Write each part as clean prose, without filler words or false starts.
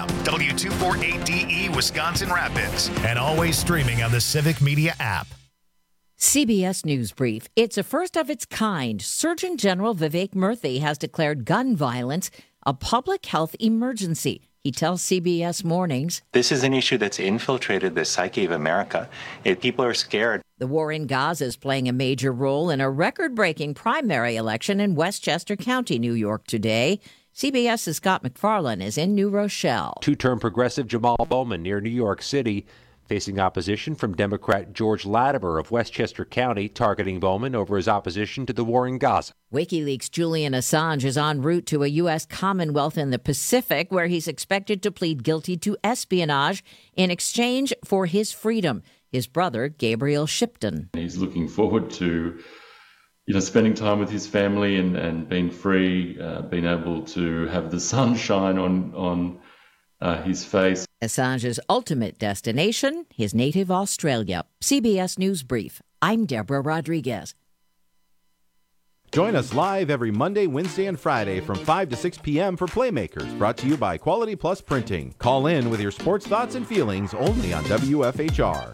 app, W248DE Wisconsin Rapids, and always streaming on the Civic Media app. CBS News Brief. It's a first of its kind. Surgeon General Vivek Murthy has declared gun violence a public health emergency. He tells CBS Mornings, "This is an issue that's infiltrated the psyche of America. People are scared." The war in Gaza is playing a major role in a record-breaking primary election in Westchester County, New York today. CBS's Scott McFarlane is in New Rochelle. Two-term progressive Jamal Bowman near New York City, facing opposition from Democrat George Latimer of Westchester County, targeting Bowman over his opposition to the war in Gaza. WikiLeaks' Julian Assange is en route to a U.S. Commonwealth in the Pacific, where he's expected to plead guilty to espionage in exchange for his freedom. His brother, Gabriel Shipton. He's looking forward to spending time with his family and being free, being able to have the sunshine on his face. Assange's ultimate destination, his native Australia. CBS News Brief. I'm Deborah Rodriguez. Join us live every Monday, Wednesday, and Friday from 5 to 6 p.m. for Playmakers, brought to you by Quality Plus Printing. Call in with your sports thoughts and feelings only on WFHR.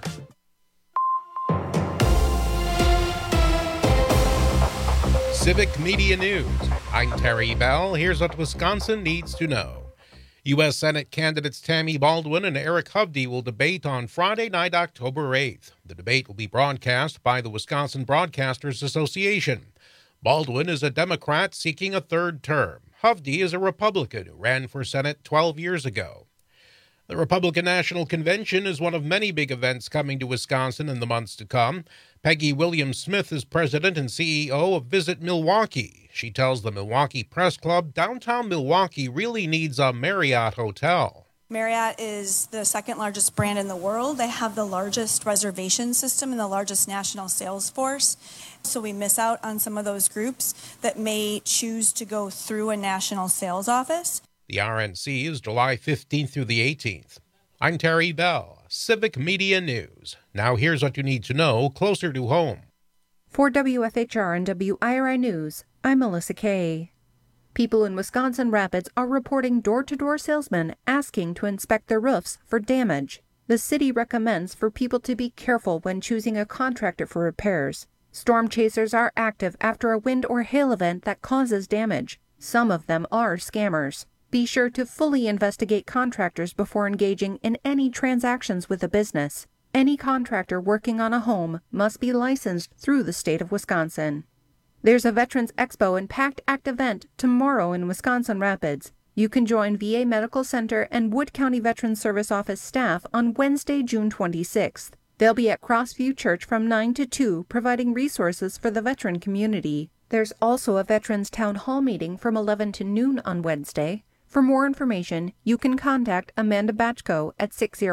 Civic Media News. I'm Terry Bell. Here's what Wisconsin needs to know. U.S. Senate candidates Tammy Baldwin and Eric Hovde will debate on Friday night, October 8th. The debate will be broadcast by the Wisconsin Broadcasters Association. Baldwin is a Democrat seeking a third term. Hovde is a Republican who ran for Senate 12 years ago. The Republican National Convention is one of many big events coming to Wisconsin in the months to come. Peggy Williams-Smith is president and CEO of Visit Milwaukee. She tells the Milwaukee Press Club downtown Milwaukee really needs a Marriott hotel. Marriott is the second largest brand in the world. They have the largest reservation system and the largest national sales force. So we miss out on some of those groups that may choose to go through a national sales office. The RNC is July 15th through the 18th. I'm Terry Bell, Civic Media News. Now here's what you need to know closer to home. For WFHR and WIRI News, I'm Melissa Kay. People in Wisconsin Rapids are reporting door-to-door salesmen asking to inspect their roofs for damage. The city recommends for people to be careful when choosing a contractor for repairs. Storm chasers are active after a wind or hail event that causes damage. Some of them are scammers. Be sure to fully investigate contractors before engaging in any transactions with a business. Any contractor working on a home must be licensed through the state of Wisconsin. There's a Veterans Expo and PACT Act event tomorrow in Wisconsin Rapids. You can join VA Medical Center and Wood County Veterans Service Office staff on Wednesday, June 26th. They'll be at Crossview Church from 9 to 2, providing resources for the veteran community. There's also a Veterans Town Hall meeting from 11 to noon on Wednesday. For more information, you can contact Amanda Batchko at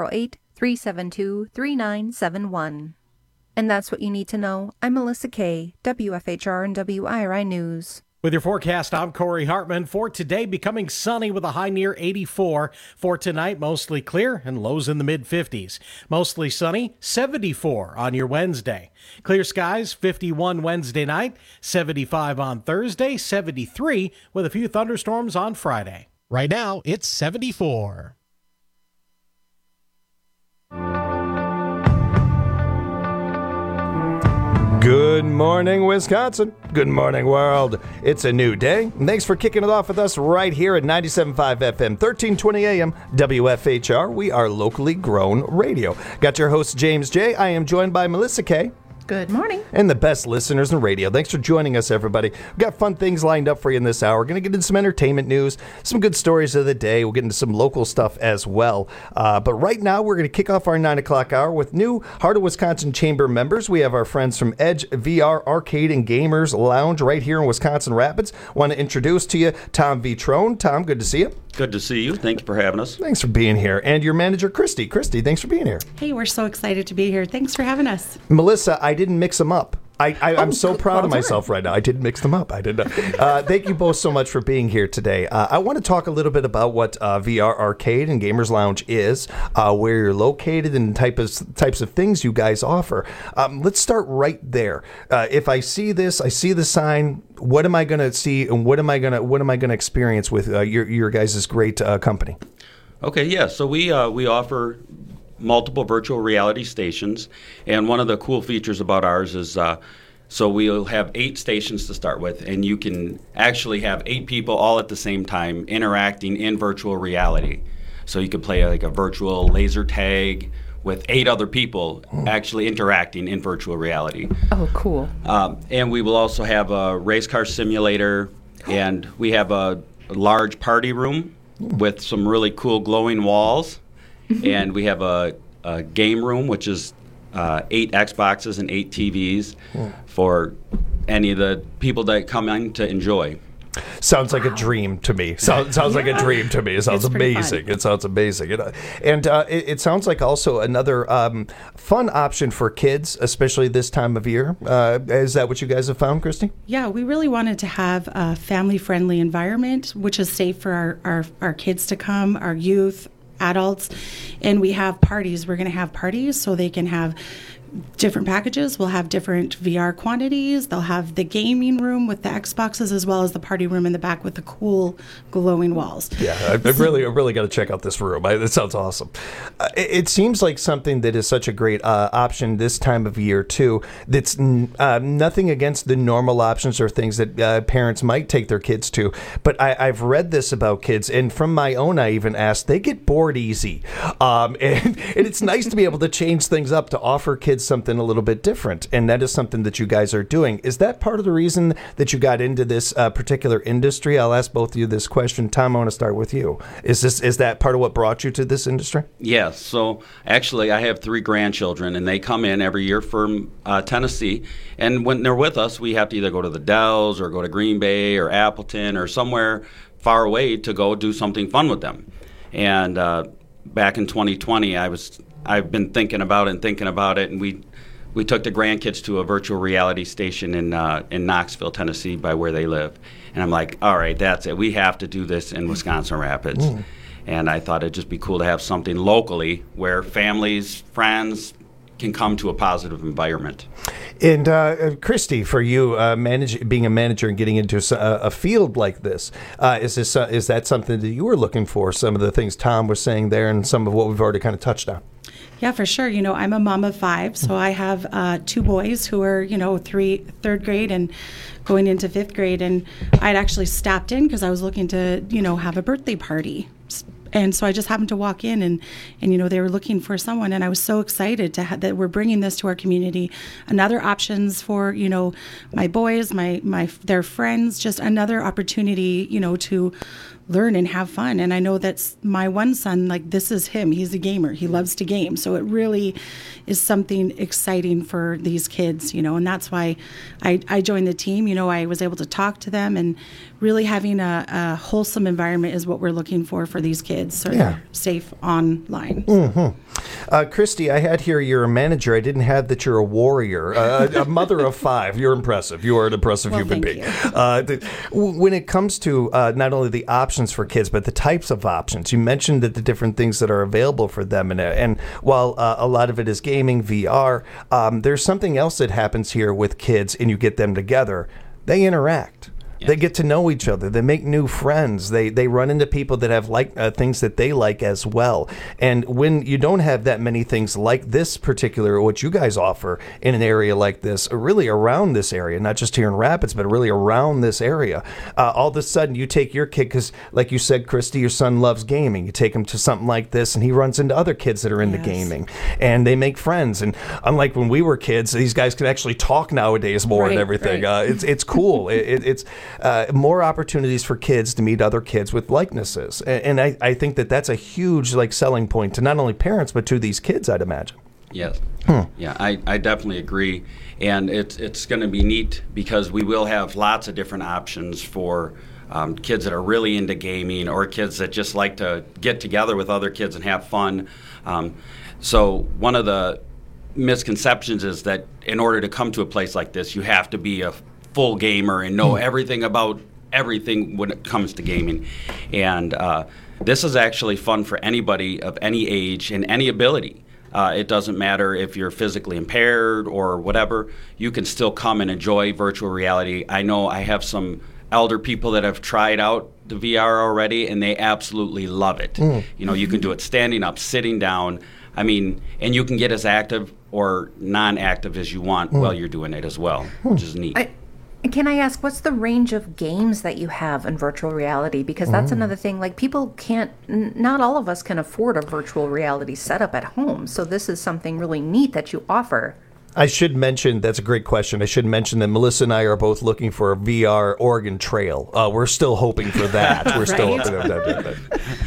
608-372-3971. And that's what you need to know. I'm Melissa Kay, WFHR and WIRI News. With your forecast, I'm Corey Hartman. For today, becoming sunny with a high near 84. For tonight, mostly clear and lows in the mid-50s. Mostly sunny, 74 on your Wednesday. Clear skies, 51 Wednesday night, 75 on Thursday, 73 with a few thunderstorms on Friday. Right now, it's 74. Good morning, Wisconsin. Good morning, world. It's a new day. Thanks for kicking it off with us right here at 97.5 FM, 1320 AM, WFHR. We are locally grown radio. Got your host, James J. I am joined by Melissa Kay. Good morning. And the best listeners in radio. Thanks for joining us, everybody. We've got fun things lined up for you in this hour. We're going to get into some entertainment news, some good stories of the day. We'll get into some local stuff as well. But right now, we're going to kick off our 9 o'clock hour with new Heart of Wisconsin Chamber members. We have our friends from Edge VR Arcade and Gamers Lounge right here in Wisconsin Rapids. Want to introduce to you Tom Vitrone. Tom, good to see you. Good to see you. Thank you for having us. Thanks for being here. And your manager, Christy. Christy, thanks for being here. Hey, we're so excited to be here. Thanks for having us. Melissa, I didn't mix them up. I'm so proud of myself right now. I didn't mix them up. I didn't. Thank you both so much for being here today. I want to talk a little bit about what VR Arcade and Gamers Lounge is, where you're located, and types of things you guys offer. Let's start right there. If I see this, I see the sign. What am I going to see, and what am I going to experience with your guys' great company? Okay, yeah. So we offer multiple virtual reality stations, and one of the cool features about ours is so we'll have 8 stations to start with, and you can actually have 8 people all at the same time interacting in virtual reality. So you could play like a virtual laser tag with 8 other people actually interacting in virtual reality. Oh, cool. And we will also have a race car simulator, and we have a large party room with some really cool glowing walls. And we have a game room, which is 8 Xboxes and 8 TVs for any of the people that come in to enjoy. Sounds like a dream to me. Sounds like a dream to me. It sounds amazing. It sounds amazing. And it sounds like also another fun option for kids, especially this time of year. Is that what you guys have found, Christy? Yeah, we really wanted to have a family-friendly environment, which is safe for our kids to come, our youth, adults. And we have parties. We're going to have parties so they can have different packages. We'll have different VR quantities. They'll have the gaming room with the Xboxes as well as the party room in the back with the cool glowing walls. Yeah, I really got to check out this room. It sounds awesome. It seems like something that is such a great option this time of year too. That's nothing against the normal options or things that parents might take their kids to. But I've read this about kids, and from my own, I even asked, they get bored easy. And it's nice to be able to change things up to offer kids something a little bit different, and that is something that you guys are doing. Is that part of the reason that you got into this particular industry? I'll ask both of you this question. Tom, I want to start with you. Is that part of what brought you to this industry? Yes. So actually, I have 3 grandchildren, and they come in every year from Tennessee. And when they're with us, we have to either go to the Dells or go to Green Bay or Appleton or somewhere far away to go do something fun with them. And back in 2020, I've been thinking about it, and we took the grandkids to a virtual reality station in Knoxville, Tennessee, by where they live. And I'm like, all right, that's it. We have to do this in Wisconsin Rapids. And I thought it'd just be cool to have something locally where families, friends can come to a positive environment. And Christy, for you, being a manager and getting into a field like this, is that something that you were looking for? Some of the things Tom was saying there, and some of what we've already kind of touched on. Yeah, for sure. You know, I'm a mom of 5, so I have 2 boys who are, third grade and going into 5th grade. And I'd actually stopped in because I was looking to, have a birthday party. And so I just happened to walk in, and they were looking for someone, and I was so excited that we're bringing this to our community. Another options for my boys, their friends, just another opportunity to learn and have fun. And I know that's my one son, like, this is him. He's a gamer. He loves to game. So it really is something exciting for these kids, and that's why I joined the team. I was able to talk to them, and really having a wholesome environment is what we're looking for these kids, so they're safe online. Christy, I had here you're a manager. I didn't have that you're a warrior, a mother of 5. You're impressive. You are an impressive human being. When it comes to not only the options for kids, but the types of options, you mentioned that the different things that are available for them. And while a lot of it is gaming, VR, there's something else that happens here with kids, and you get them together. They interact. They get to know each other. They make new friends. They run into people that have things that they like as well. And when you don't have that many things like this particular, what you guys offer in an area like this, really around this area, not just here in Rapids, but really around this area, all of a sudden you take your kid, because like you said, Christy, your son loves gaming. You take him to something like this, and he runs into other kids that are into gaming, and they make friends. And unlike when we were kids, these guys can actually talk nowadays more and everything. It's cool. It's more opportunities for kids to meet other kids with likenesses. And I think that that's a huge selling point to not only parents, but to these kids, I'd imagine. Yes. Yeah, I definitely agree. And it's going to be neat because we will have lots of different options for kids that are really into gaming, or kids that just like to get together with other kids and have fun. So one of the misconceptions is that in order to come to a place like this, you have to be a full gamer and know everything about everything when it comes to gaming. And this is actually fun for anybody of any age and any ability. It doesn't matter if you're physically impaired or whatever. You can still come and enjoy virtual reality. I know I have some elder people that have tried out the VR already, and they absolutely love it. You know, you can do it standing up, sitting down. I mean, and you can get as active or non-active as you want while you're doing it as well, which is neat. Can I ask, what's the range of games that you have in virtual reality? Because that's another thing, like people can't, not all of us can afford a virtual reality setup at home. So this is something really neat that you offer. I should mention, that's a great question. I should mention that Melissa and I are both looking for a VR Oregon Trail. We're still hoping for that. We're still hoping for that.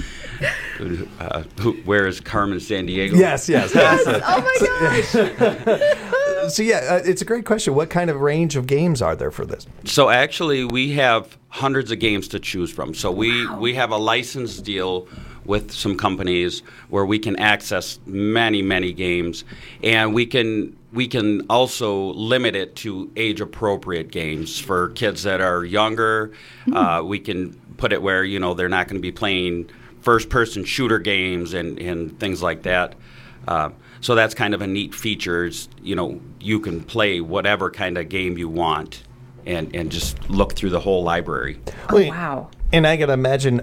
Where is Carmen Sandiego? Yes. Oh my gosh. So it's a great question. What kind of range of games are there for this? So actually, we have hundreds of games to choose from. So we have a license deal with some companies where we can access many games, and we can also limit it to age-appropriate games for kids that are younger. We can put it where, you know, they're not going to be playing first-person shooter games and things like that. So that's kind of a neat feature. You know, you can play whatever kind of game you want and just look through the whole library. Oh, wow. And I got to imagine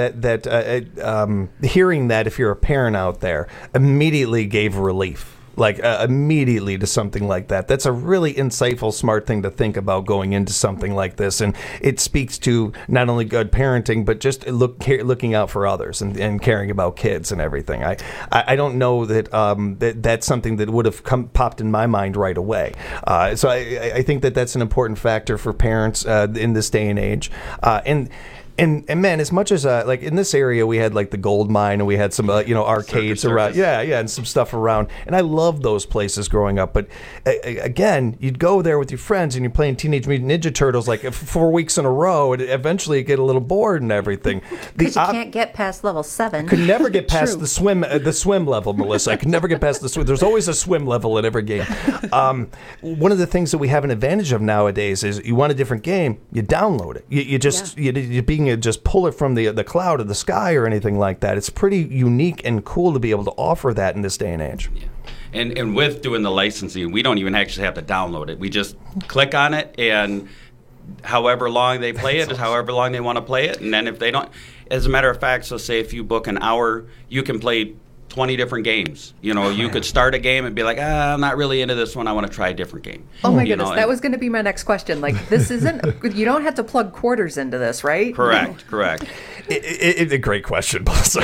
hearing that, if you're a parent out there, immediately gave relief. Like immediately to something like that. That's a really insightful, smart thing to think about going into something like this. And it speaks to not only good parenting, but just looking out for others and caring about kids and everything. I don't know that that's something that would have popped in my mind right away. So I think that's an important factor for parents in this day and age. And man, as much as like in this area, we had like the gold mine and we had some arcades around, and some stuff around. And I loved those places growing up. But again, you'd go there with your friends and you're playing Teenage Mutant Ninja Turtles like 4 weeks in a row, and eventually you get a little bored and everything. Because you can't get past level 7. Could never get past the swim level, Melissa. I could never get past the swim. There's always a swim level in every game. One of the things that we have an advantage of nowadays is you want a different game, you download it. You're being just pull it from the cloud or the sky or anything like that. It's pretty unique and cool to be able to offer that in this day and age. Yeah. And with doing the licensing, we don't even actually have to download it. We just click on it, and however long they play it is however long they want to play it. And then if they don't, as a matter of fact, so say if you book an hour, you can play 20 different games. You know, you could start a game and be like, I'm not really into this one. I want to try a different game. Oh my goodness, that was going to be my next question. Like, this isn't, you don't have to plug quarters into this, right? Correct. A great question, Melissa.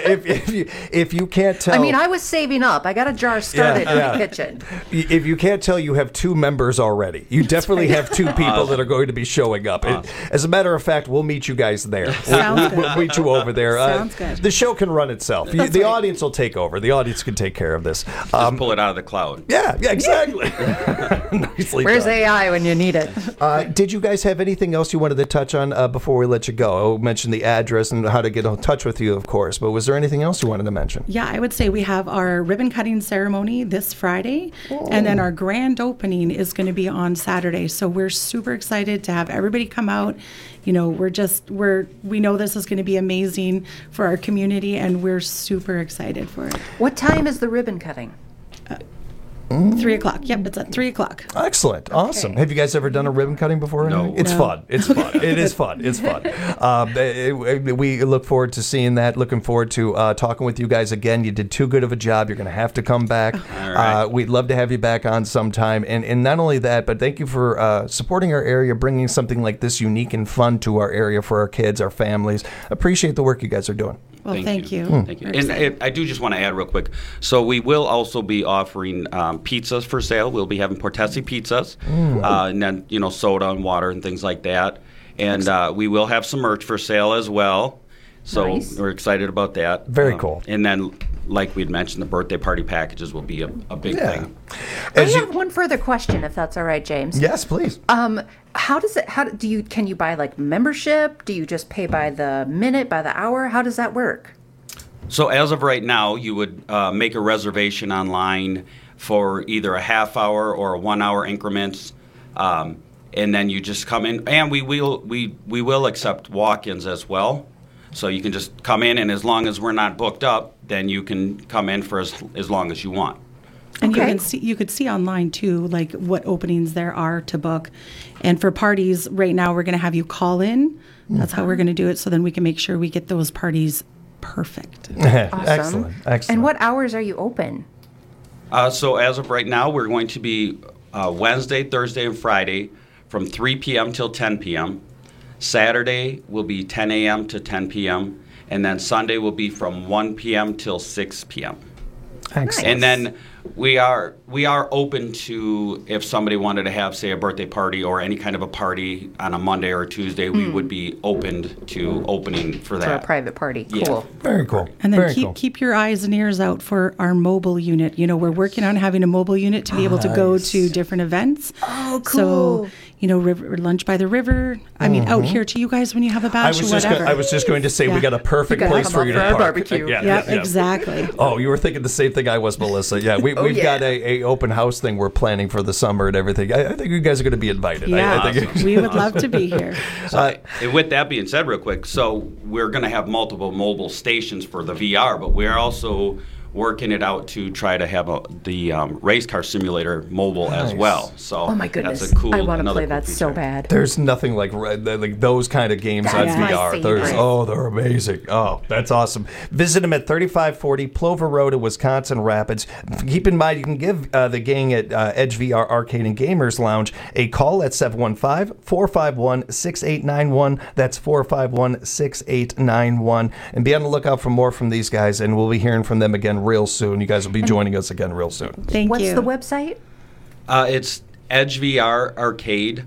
if you can't tell, I mean, I was saving up. I got a jar started in the kitchen. If you can't tell, you have 2 members already. You definitely have 2 people that are going to be showing up. As a matter of fact, we'll meet you guys there. We'll meet you over there. Sounds good. The show can run itself. The audience will take over. The audience can take care of this. Just pull it out of the cloud. Yeah, exactly. Nicely Where's done. AI when you need it? Did you guys have anything else you wanted to touch on before we let you go? I mentioned the address and how to get in touch with you, of course. But was there anything else you wanted to mention? Yeah, I would say we have our ribbon cutting ceremony this Friday, and then our grand opening is going to be on Saturday. So we're super excited to have everybody come out. You know, we know this is going to be amazing for our community, and we're super excited for it. What time is the ribbon cutting? 3 o'clock. Yep, it's at 3 o'clock. Excellent. Awesome. Have you guys ever done a ribbon cutting before? No. It's fun. It's fun. It is fun. It's fun. We look forward to seeing that. Looking forward to talking with you guys again. You did too good of a job. You're going to have to come back. All right. We'd love to have you back on sometime. And not only that, but thank you for supporting our area, bringing something like this unique and fun to our area for our kids, our families. Appreciate the work you guys are doing. Well, thank you. Thank you. And I do just want to add real quick. So we will also be offering pizzas for sale. We'll be having Portesi pizzas, and then soda and water and things like that. And we will have some merch for sale as well. So we're excited about that. Very cool. And then, like we'd mentioned, the birthday party packages will be a big thing. I have one further question, if that's all right, James. Yes, please. Can you buy like membership? Do you just pay by the minute, by the hour? How does that work? So as of right now, you would make a reservation online for either a half hour or a 1 hour increments. And then you just come in, and we will accept walk-ins as well. So you can just come in, and as long as we're not booked up, then you can come in for as long as you want. And you could see online too, like what openings there are to book. And for parties, right now we're going to have you call in. That's how we're going to do it, so then we can make sure we get those parties perfect. Awesome. Excellent. And what hours are you open? So as of right now, we're going to be Wednesday, Thursday, and Friday from 3 p.m. till 10 p.m. Saturday will be 10 a.m. to 10 p.m. And then Sunday will be from 1 p.m. till 6 p.m. Excellent. And then we are open to, if somebody wanted to have, say, a birthday party or any kind of a party on a Monday or a Tuesday, we would be opened to opening for that. For a private party. Yeah. Cool. Very cool. And then keep your eyes and ears out for our mobile unit. You know, we're working on having a mobile unit to be able to go to different events. Oh, cool. So, you know, lunch by the river. I mean, out here to you guys when you have a bash or whatever. I was just going to say we got a perfect place for you to park. Barbecue. Yeah, exactly. Oh, you were thinking the same thing I was, Melissa. Yeah, we've got a open house thing we're planning for the summer and everything. I think you guys are going to be invited. Yeah, I think we would love to be here. And with that being said, real quick, so we're going to have multiple mobile stations for the VR, but we're also working it out to try to have the race car simulator mobile as well. So oh my goodness, that's a cool. I want to play that feature. so bad. There's nothing like those kind of games on VR. They're amazing. Oh, that's awesome. Visit them at 3540 Plover Road in Wisconsin Rapids. Keep in mind, you can give the gang at Edge VR Arcade and Gamers Lounge a call at 715-451-6891. That's 451-6891. And be on the lookout for more from these guys, and we'll be hearing from them again real soon. You guys will be joining us again real soon. What's the website? It's Edge VR Arcade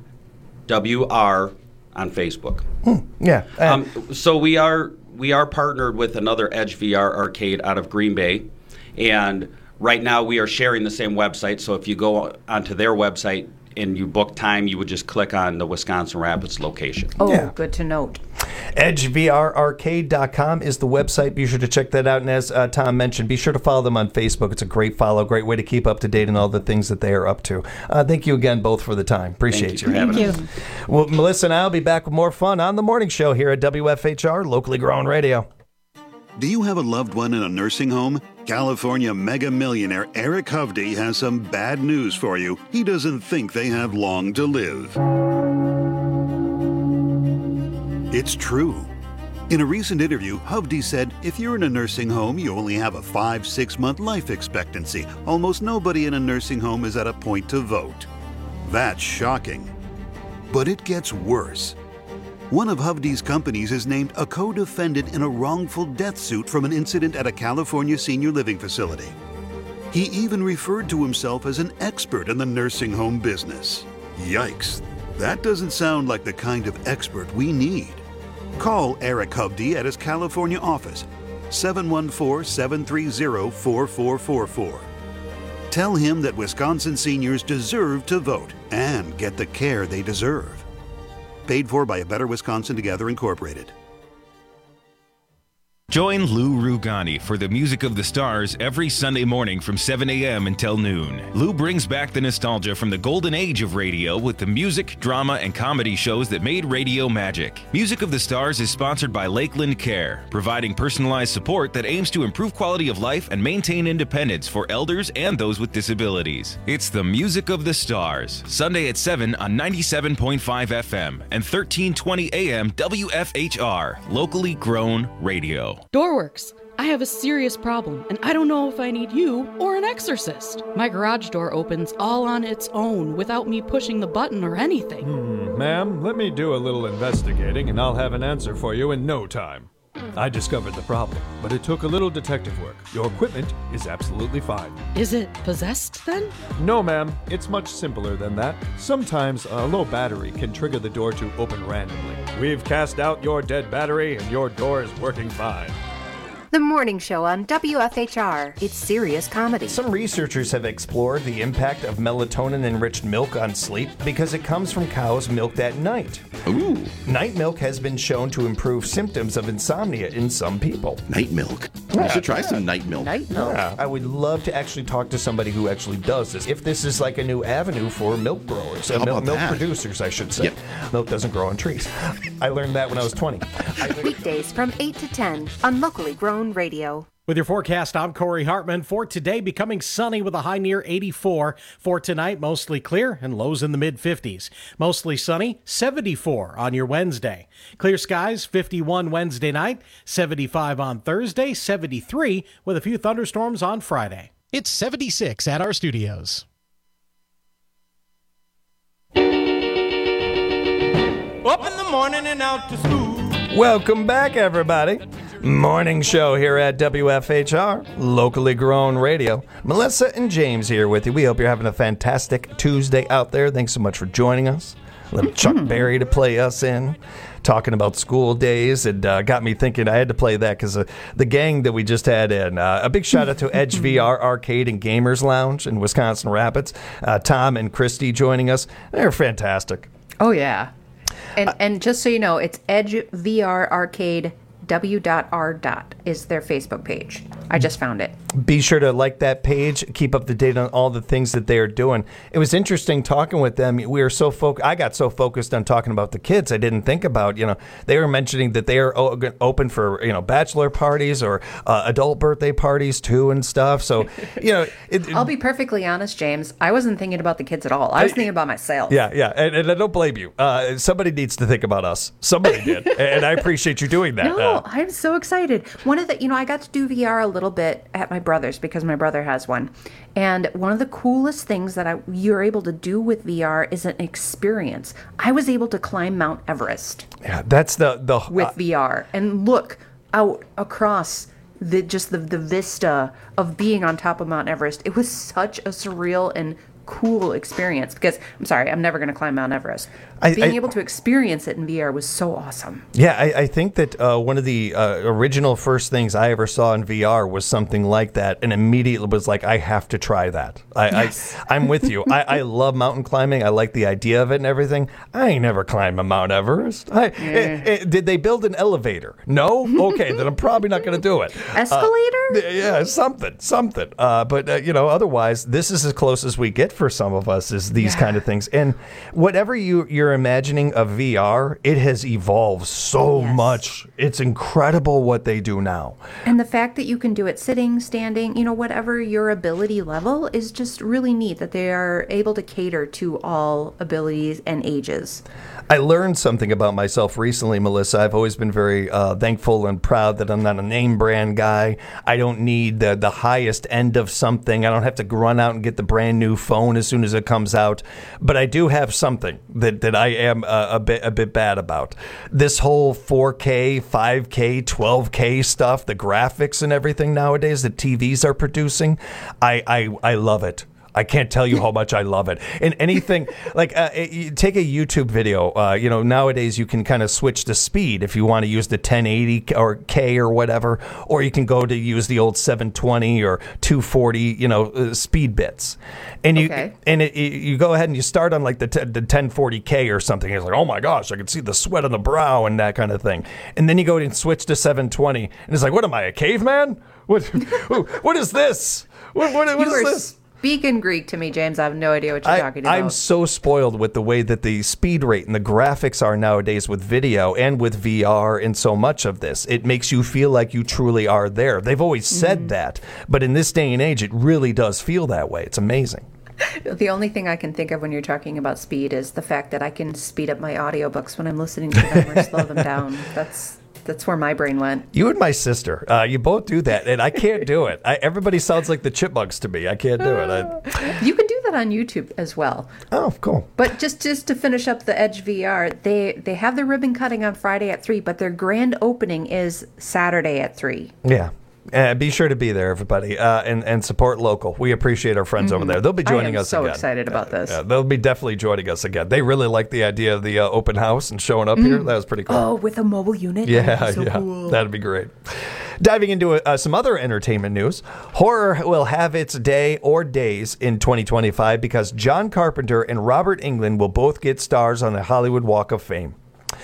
WR on Facebook. Yeah. So we are partnered with another Edge VR Arcade out of Green Bay, and right now we are sharing the same website. So if you go onto their website and you book time, you would just click on the Wisconsin Rapids location. Oh, good to note. EdgeVRArcade.com is the website. Be sure to check that out. And as Tom mentioned, be sure to follow them on Facebook. It's a great follow, great way to keep up to date on all the things that they are up to. Thank you again both for the time. Appreciate you. Thank you. Well, Melissa and I will be back with more fun on the morning show here at WFHR, locally grown radio. Do you have a loved one in a nursing home? California mega millionaire Eric Hovde has some bad news for you. He doesn't think they have long to live. It's true. In a recent interview, Hovde said, if you're in a nursing home, you only have a 5-6 month life expectancy. Almost nobody in a nursing home is at a point to vote. That's shocking. But it gets worse. One of Hovde's companies is named a co-defendant in a wrongful death suit from an incident at a California senior living facility. He even referred to himself as an expert in the nursing home business. Yikes. That doesn't sound like the kind of expert we need. Call Eric Hovde at his California office, 714-730-4444. Tell him that Wisconsin seniors deserve to vote and get the care they deserve. Paid for by A Better Wisconsin Together, Incorporated. Join Lou Rugani for the Music of the Stars every Sunday morning from 7 a.m. until noon. Lou brings back the nostalgia from the golden age of radio with the music, drama, and comedy shows that made radio magic. Music of the Stars is sponsored by Lakeland Care, providing personalized support that aims to improve quality of life and maintain independence for elders and those with disabilities. It's the Music of the Stars, Sunday at 7 on 97.5 FM and 1320 AM WFHR, locally grown radio. Doorworks. I have a serious problem, and I don't know if I need you or an exorcist. My garage door opens all on its own without me pushing the button or anything. Ma'am, let me do a little investigating, and I'll have an answer for you in no time. I discovered the problem, but it took a little detective work. Your equipment is absolutely fine. Is it possessed then? No, ma'am. It's much simpler than that. Sometimes a low battery can trigger the door to open randomly. We've cast out your dead battery, and your door is working fine. The morning show on WFHR. It's serious comedy. Some researchers have explored the impact of melatonin-enriched milk on sleep because it comes from cows milked at night. Ooh. Night milk has been shown to improve symptoms of insomnia in some people. Night milk. I should try some night milk. Night milk. Yeah, I would love to actually talk to somebody who actually does this. If this is like a new avenue for milk growers, milk producers, I should say. Yep. Milk doesn't grow on trees. I learned that when I was 20. Weekdays from 8 to 10 on Locally Grown Radio. With your forecast, I'm Corey Hartman. For today, becoming sunny with a high near 84. For tonight, mostly clear and lows in the mid-50s. Mostly sunny, 74 on your Wednesday. Clear skies, 51 Wednesday night, 75 on Thursday, 73 with a few thunderstorms on Friday. It's 76 at our studios. Up in the morning and out to school. Welcome back, everybody. Morning show here at WFHR, locally grown radio. Melissa and James here with you. We hope you're having a fantastic Tuesday out there. Thanks so much for joining us. A little Chuck Berry to play us in, talking about school days. It got me thinking I had to play that because the gang that we just had in. A big shout out to Edge VR Arcade and Gamers Lounge in Wisconsin Rapids. Tom and Christy joining us. They're fantastic. Oh, yeah. And just so you know, it's Edge VR Arcade W.R. is their Facebook page. I just found it. Be sure to like that page. Keep up to date on all the things that they are doing. It was interesting talking with them. We were so I got so focused on talking about the kids, I didn't think about, they were mentioning that they are open for, bachelor parties or adult birthday parties too and stuff. So, I'll be perfectly honest, James. I wasn't thinking about the kids at all. I was thinking about myself. Yeah. And I don't blame you. Somebody needs to think about us. Somebody did. And I appreciate you doing that. No, I'm so excited. One of the, I got to do VR a little bit at my brother's because my brother has one. And one of the coolest things that you're able to do with VR is an experience. I was able to climb Mount Everest. Yeah, that's the with VR and look out across the vista of being on top of Mount Everest. It was such a surreal and cool experience because I'm sorry, I'm never going to climb Mount Everest. Being able to experience it in VR was so awesome. Yeah, I think that one of the original first things I ever saw in VR was something like that, and immediately was like, I have to try that. I'm with you. I love mountain climbing. I like the idea of it and everything. I ain't never climbed a Mount Everest. Did they build an elevator? No? Okay, then I'm probably not going to do it. Escalator? Yeah, something. But otherwise, this is as close as we get for some of us is these kind of things. And whatever you're imagining of VR, it has evolved so much. It's incredible what they do now. And the fact that you can do it sitting, standing, whatever your ability level is just really neat that they are able to cater to all abilities and ages. I learned something about myself recently, Melissa. I've always been very thankful and proud that I'm not a name brand guy. I don't need the highest end of something. I don't have to run out and get the brand new phone as soon as it comes out. But I do have something that I am a bit bad about. This whole 4K, 5K, 12K stuff, the graphics and everything nowadays that TVs are producing, I love it. I can't tell you how much I love it. And anything like you take a YouTube video. Nowadays you can kind of switch the speed if you want to use the 1080 or K or whatever, or you can go to use the old 720 or 240, speed bits. And you go ahead and you start on like the 1040K or something. It's like, oh my gosh, I can see the sweat on the brow and that kind of thing. And then you go and switch to 720, and it's like, what am I, a caveman? What is this? What is this? Speaking Greek to me, James. I have no idea what you're talking about. I'm so spoiled with the way that the speed rate and the graphics are nowadays with video and with VR and so much of this. It makes you feel like you truly are there. They've always said that, but in this day and age, it really does feel that way. It's amazing. The only thing I can think of when you're talking about speed is the fact that I can speed up my audiobooks when I'm listening to them or slow them down. That's where my brain went. You and my sister, you both do that, and I can't do it. Everybody sounds like the Chipmunks to me. I can't do it. You can do that on YouTube as well. Oh, cool. But just to finish up the Edge VR, they have their ribbon cutting on Friday at 3, but their grand opening is Saturday at 3. Yeah. Be sure to be there, everybody, and support local. We appreciate our friends over there. They'll be joining us again. I am so excited about this. They'll be definitely joining us again. They really like the idea of the open house and showing up here. That was pretty cool. Oh, with a mobile unit? Yeah, cool. That'd be great. Diving into some other entertainment news, horror will have its day or days in 2025 because John Carpenter and Robert Englund will both get stars on the Hollywood Walk of Fame.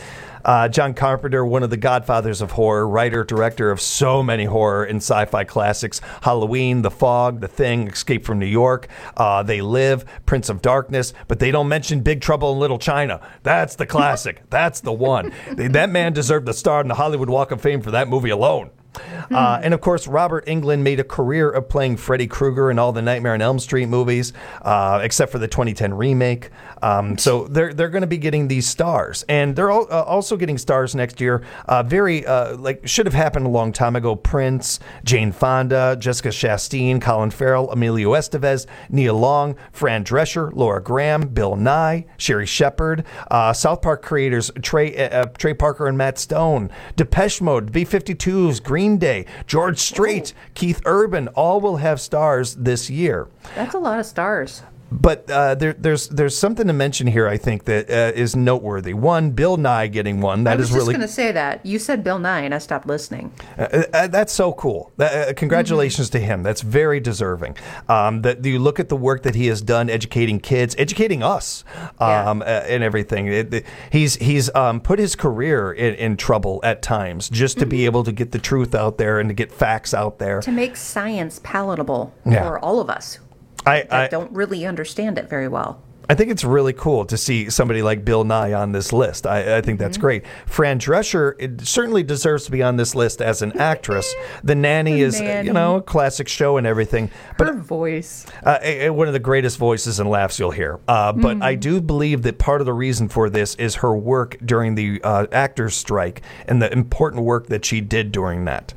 John Carpenter, one of the godfathers of horror, writer, director of so many horror and sci-fi classics, Halloween, The Fog, The Thing, Escape from New York, They Live, Prince of Darkness, but they don't mention Big Trouble in Little China. That's the classic. That's the one. That man deserved the star on the Hollywood Walk of Fame for that movie alone. And of course, Robert Englund made a career of playing Freddy Krueger in all the Nightmare on Elm Street movies, except for the 2010 remake. So they're going to be getting these stars, and they're also getting stars next year. Should have happened a long time ago. Prince, Jane Fonda, Jessica Chastain, Colin Farrell, Emilio Estevez, Nia Long, Fran Drescher, Laura Graham, Bill Nye, Sherry Shepard, South Park creators Trey Parker and Matt Stone, Depeche Mode, B-52s, Green Day, George Strait, Keith Urban, all will have stars this year. That's a lot of stars. But there's something to mention here, I think, that is noteworthy. One, Bill Nye getting one. That is really. I was just going to say that. You said Bill Nye, and I stopped listening. That's so cool. Congratulations to him. That's very deserving. That you look at the work that he has done, educating kids, educating us, and everything. He's put his career in trouble at times just to be able to get the truth out there and to get facts out there. To make science palatable for all of us. I don't really understand it very well. I think it's really cool to see somebody like Bill Nye on this list. I think that's great. Fran Drescher certainly deserves to be on this list as an actress. The Nanny is, a classic show and everything. But her voice. One of the greatest voices and laughs you'll hear. But I do believe that part of the reason for this is her work during the actors' strike and the important work that she did during that.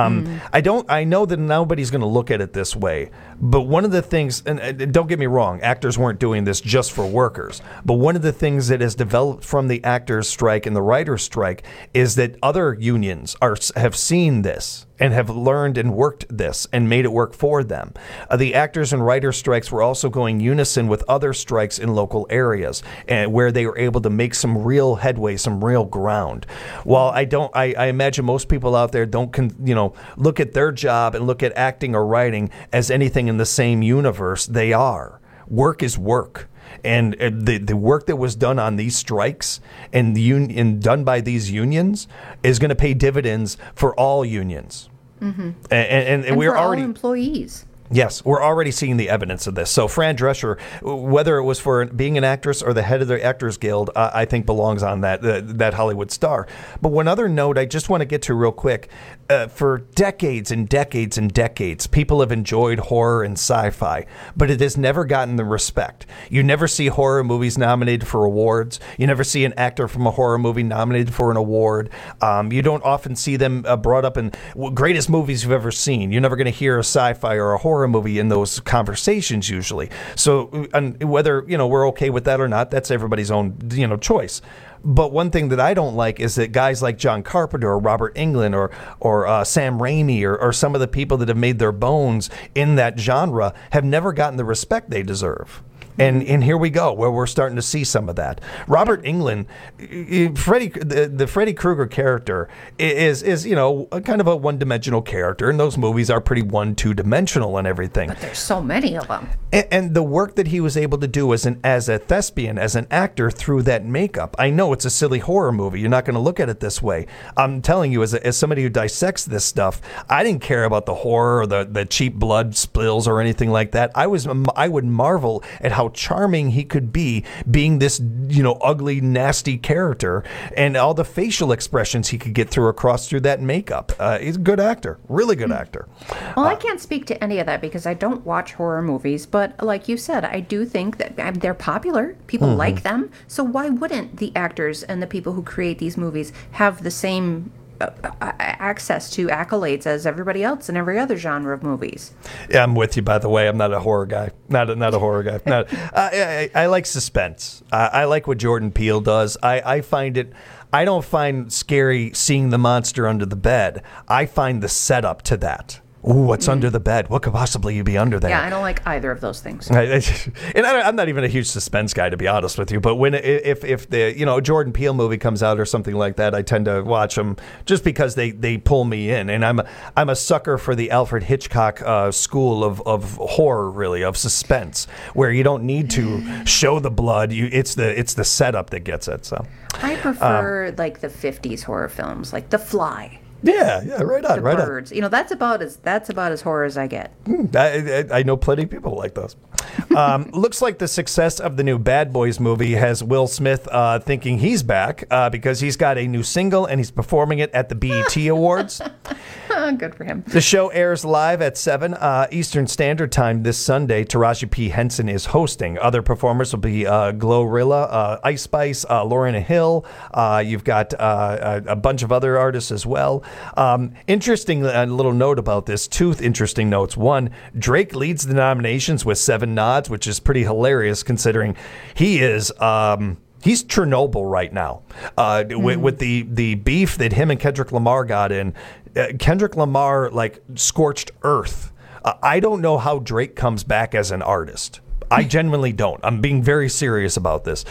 I know that nobody's going to look at it this way, but one of the things, and don't get me wrong, actors weren't doing this just for workers. But one of the things that has developed from the actors' strike and the writers' strike is that other unions have seen this and have learned and worked this and made it work for them. The actors and writers' strikes were also going unison with other strikes in local areas, and where they were able to make some real headway, some real ground. While I imagine most people out there don't look at their job and look at acting or writing as anything in the same universe. They are. Work is work. And the work that was done on these strikes and done by these unions is going to pay dividends for all unions. Mm-hmm. And we're for already all employees. Yes, we're already seeing the evidence of this. So Fran Drescher, whether it was for being an actress or the head of the Actors Guild, I think belongs on that Hollywood star. But one other note I just want to get to real quick. For decades and decades and decades, people have enjoyed horror and sci-fi, but it has never gotten the respect. You never see horror movies nominated for awards. You never see an actor from a horror movie nominated for an award. You don't often see them brought up in greatest movies you've ever seen. You're never going to hear a sci-fi or a horror movie in those conversations usually. So whether we're okay with that or not, that's everybody's own choice. But one thing that I don't like is that guys like John Carpenter or Robert Englund or Sam Raimi or some of the people that have made their bones in that genre have never gotten the respect they deserve. And here we go, where we're starting to see some of that. Robert Englund, the Freddy Krueger character is a kind of a one-dimensional character, and those movies are pretty two-dimensional and everything. But there's so many of them. And the work that he was able to do as a thespian, as an actor through that makeup. I know it's a silly horror movie. You're not going to look at it this way. I'm telling you, as somebody who dissects this stuff, I didn't care about the horror or the cheap blood spills or anything like that. I would marvel at how charming he could be, being this ugly, nasty character, and all the facial expressions he could get across through that makeup. He's a good actor, really good actor. Well, I can't speak to any of that because I don't watch horror movies, but like you said, I do think that they're popular. People like them, so why wouldn't the actors and the people who create these movies have the same access to accolades as everybody else in every other genre of movies? Yeah, I'm with you, by the way. I'm not a horror guy. Not a horror guy. I like suspense. I like what Jordan Peele does. I don't find scary seeing the monster under the bed. I find the setup to that. Ooh, what's under the bed? What could possibly be under there? Yeah, I don't like either of those things. And I'm not even a huge suspense guy, to be honest with you. But if the Jordan Peele movie comes out or something like that, I tend to watch them just because they pull me in. And I'm a sucker for the Alfred Hitchcock school of horror, really, of suspense, where you don't need to show the blood. It's the setup that gets it. So I prefer like the 50s horror films, like The Fly. Yeah, right on, right birds. You know, that's about as horror as I get. I know plenty of people like those. Looks like the success of the new Bad Boys movie has Will Smith thinking he's back because he's got a new single and he's performing it at the BET Awards. Good for him. The show airs live at 7 Eastern Standard Time this Sunday. Taraji P. Henson is hosting. Other performers will be Glorilla, Ice Spice, Lorena Hill. You've got a bunch of other artists as well. Interesting little note about this. Two interesting notes. One, Drake leads the nominations with 7 nods, which is pretty hilarious considering he is... He's Chernobyl right now with the beef that him and Kendrick Lamar got in. Kendrick Lamar scorched earth. I don't know how Drake comes back as an artist. I genuinely don't. I'm being very serious about this.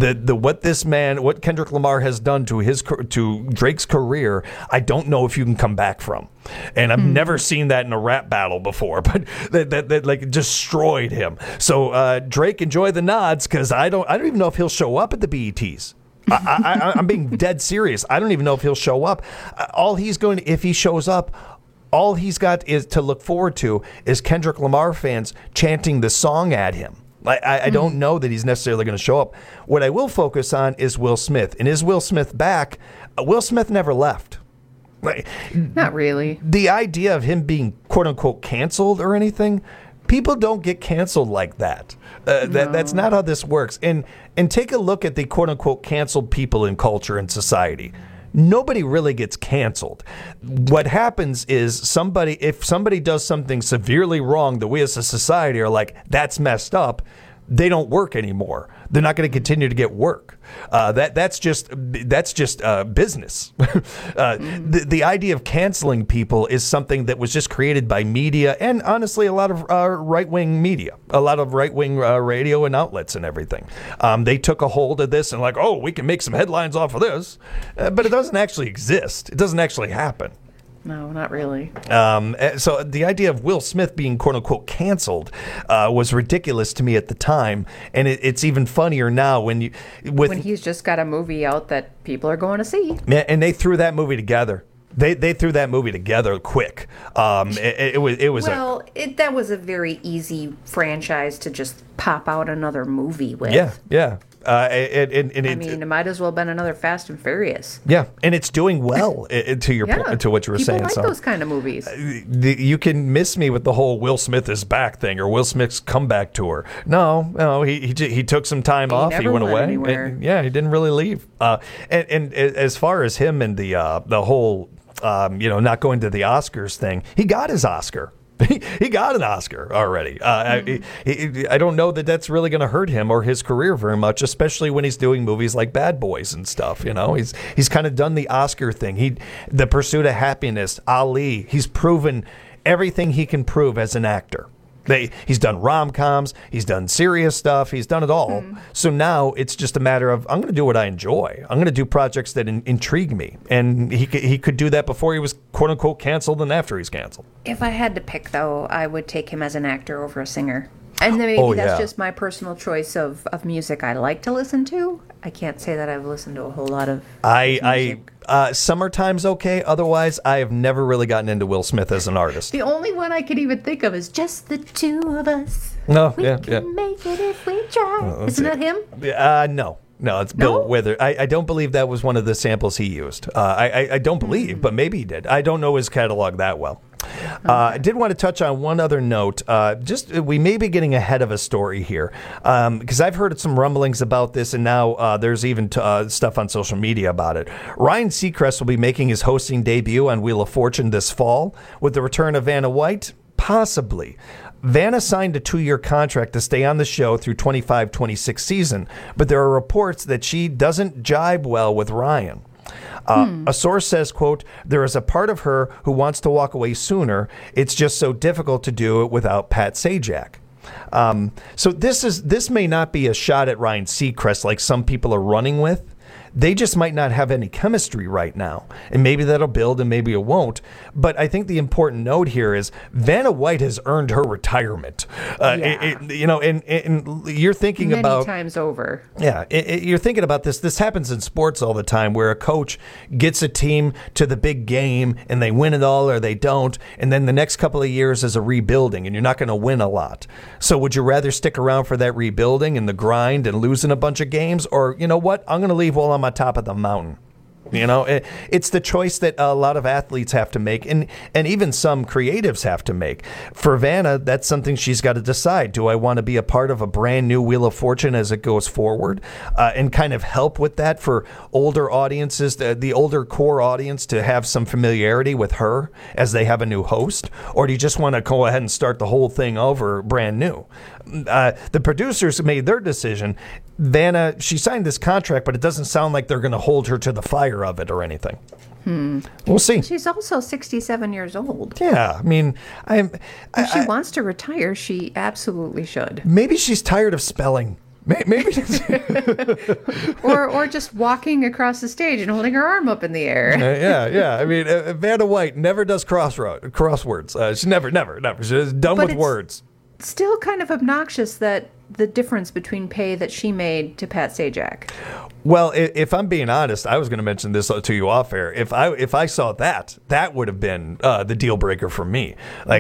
What Kendrick Lamar has done to Drake's career, I don't know if you can come back from. And I've never seen that in a rap battle before, but that destroyed him. So Drake, enjoy the nods because I don't even know if he'll show up at the BETs. I'm being dead serious. I don't even know if he'll show up. If he shows up, all he's got is to look forward to is Kendrick Lamar fans chanting the song at him. I don't know that he's necessarily going to show up. What I will focus on is Will Smith. And is Will Smith back? Will Smith never left. Not really. The idea of him being quote unquote canceled or anything, people don't get canceled like that. No. That's not how this works. And take a look at the quote unquote canceled people in culture and society. Nobody really gets canceled. What happens is if somebody does something severely wrong that we as a society are like, that's messed up, they don't work anymore. They're not going to continue to get work. That's just business. The idea of canceling people is something that was just created by media and honestly a lot of right-wing media, a lot of right-wing radio and outlets and everything. They took a hold of this and we can make some headlines off of this, but it doesn't actually exist. It doesn't actually happen. No, not really. So the idea of Will Smith being quote unquote canceled was ridiculous to me at the time, and it's even funnier now when he's just got a movie out that people are going to see. And they threw that movie together. They threw that movie together quick. That was a very easy franchise to just pop out another movie with. Yeah. It might as well have been another Fast and Furious. Yeah, and it's doing well to your point, to what you were saying. People like those kind of movies. You can miss me with the whole Will Smith is back thing or Will Smith's comeback tour. No, he took some time off. He went away. He didn't really leave. And as far as him and the whole not going to the Oscars thing, he got his Oscar. He got an Oscar already. I don't know that that's really going to hurt him or his career very much, especially when he's doing movies like Bad Boys and stuff. He's kind of done the Oscar thing. The Pursuit of Happiness, Ali. He's proven everything he can prove as an actor. He's done rom-coms, he's done serious stuff, he's done it all. So now it's just a matter of, I'm going to do what I enjoy. I'm going to do projects that intrigue me. And he could do that before he was quote-unquote canceled and after he's canceled. If I had to pick, though, I would take him as an actor over a singer. And then maybe that's just my personal choice of music I like to listen to. I can't say that I've listened to a whole lot of music. Summertime's okay. Otherwise, I have never really gotten into Will Smith as an artist. The only one I could even think of is Just the Two of Us. No, we can make it if we try. Isn't that him? No, it's Bill Withers. I don't believe that was one of the samples he used. I don't believe, but maybe he did. I don't know his catalog that well. I did want to touch on one other note. We may be getting ahead of a story here because I've heard some rumblings about this, and now there's even stuff on social media about it. Ryan Seacrest will be making his hosting debut on Wheel of Fortune this fall with the return of Vanna White, possibly. Vanna signed a 2-year contract to stay on the show through 25-26 season, but there are reports that she doesn't jibe well with Ryan. A source says, quote, there is a part of her who wants to walk away sooner. It's just so difficult to do it without Pat Sajak. So this may not be a shot at Ryan Seacrest like some people are running with. They just might not have any chemistry right now. And maybe that'll build and maybe it won't. But I think the important note here is Vanna White has earned her retirement. And you're thinking Many about times over. Yeah, you're thinking about this. This happens in sports all the time, where a coach gets a team to the big game and they win it all or they don't, and then the next couple of years is a rebuilding, and you're not going to win a lot. So would you rather stick around for that rebuilding and the grind and losing a bunch of games, or you know what? I'm going to leave while I'm on top of the mountain. You know, it's the choice that a lot of athletes have to make, and even some creatives have to make. For Vanna, that's something she's got to decide. Do I want to be a part of a brand new Wheel of Fortune as it goes forward, and kind of help with that for older audiences, the older core audience, to have some familiarity with her as they have a new host? Or do you just want to go ahead and start the whole thing over brand new? The producers made their decision. Vanna, she signed this contract, but it doesn't sound like they're going to hold her to the fire of it or anything. We'll see. She's also 67 years old. Yeah, I mean, if she wants to retire, she absolutely should. Maybe she's tired of spelling. Maybe, or just walking across the stage and holding her arm up in the air. Yeah. I mean, Vanna White never does crosswords. She never. She's done with words. Still kind of obnoxious that the difference between pay that she made to Pat Sajak. Well, if I'm being honest, I was going to mention this to you off air. If I saw that would have been the deal breaker for me. Like,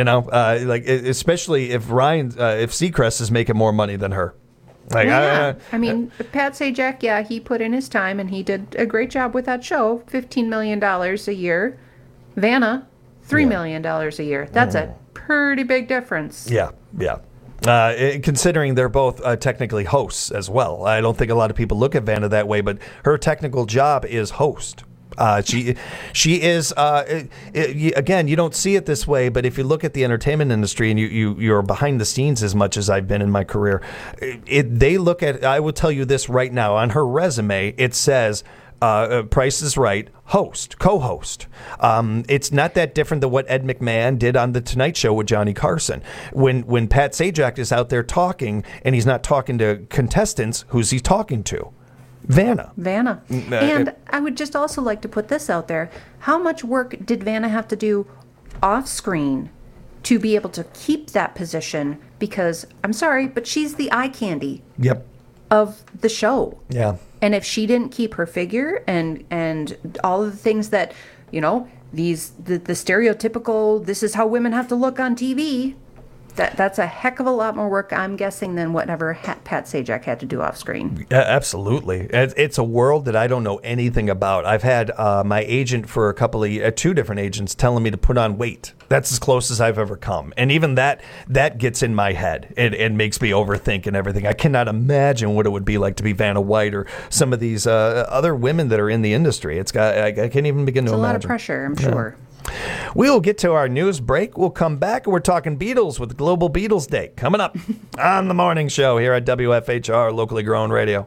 especially if if Seacrest is making more money than her. Like, I mean, Pat Sajak, he put in his time and he did a great job with that show. $15 million a year. Vanna, $3 million a year. That's a pretty big difference. Yeah. Considering they're both technically hosts as well. I don't think a lot of people look at Vanna that way, but her technical job is host. She is, again, you don't see it this way, but if you look at the entertainment industry and you're behind the scenes as much as I've been in my career, they look at, I will tell you this right now, on her resume, it says, Price is Right, host, co-host. It's not that different than what Ed McMahon did on The Tonight Show with Johnny Carson. When Pat Sajak is out there talking, and he's not talking to contestants, who's he talking to? Vanna. And I would just also like to put this out there. How much work did Vanna have to do off screen to be able to keep that position? Because, I'm sorry, but she's the eye candy of the show. Yeah. And if she didn't keep her figure and all of the things that, the stereotypical, this is how women have to look on TV, that's a heck of a lot more work, I'm guessing, than whatever Pat Sajak had to do off screen. Absolutely. It's a world that I don't know anything about. I've had my agent for a couple of, two different agents telling me to put on weight. That's as close as I've ever come. And even that gets in my head and makes me overthink and everything. I cannot imagine what it would be like to be Vanna White or some of these other women that are in the industry. I can't even begin to imagine. It's a lot of pressure, I'm sure. We'll get to our news break. We'll come back and we're talking Beatles with Global Beatles Day coming up on the morning show here at WFHR, locally grown radio.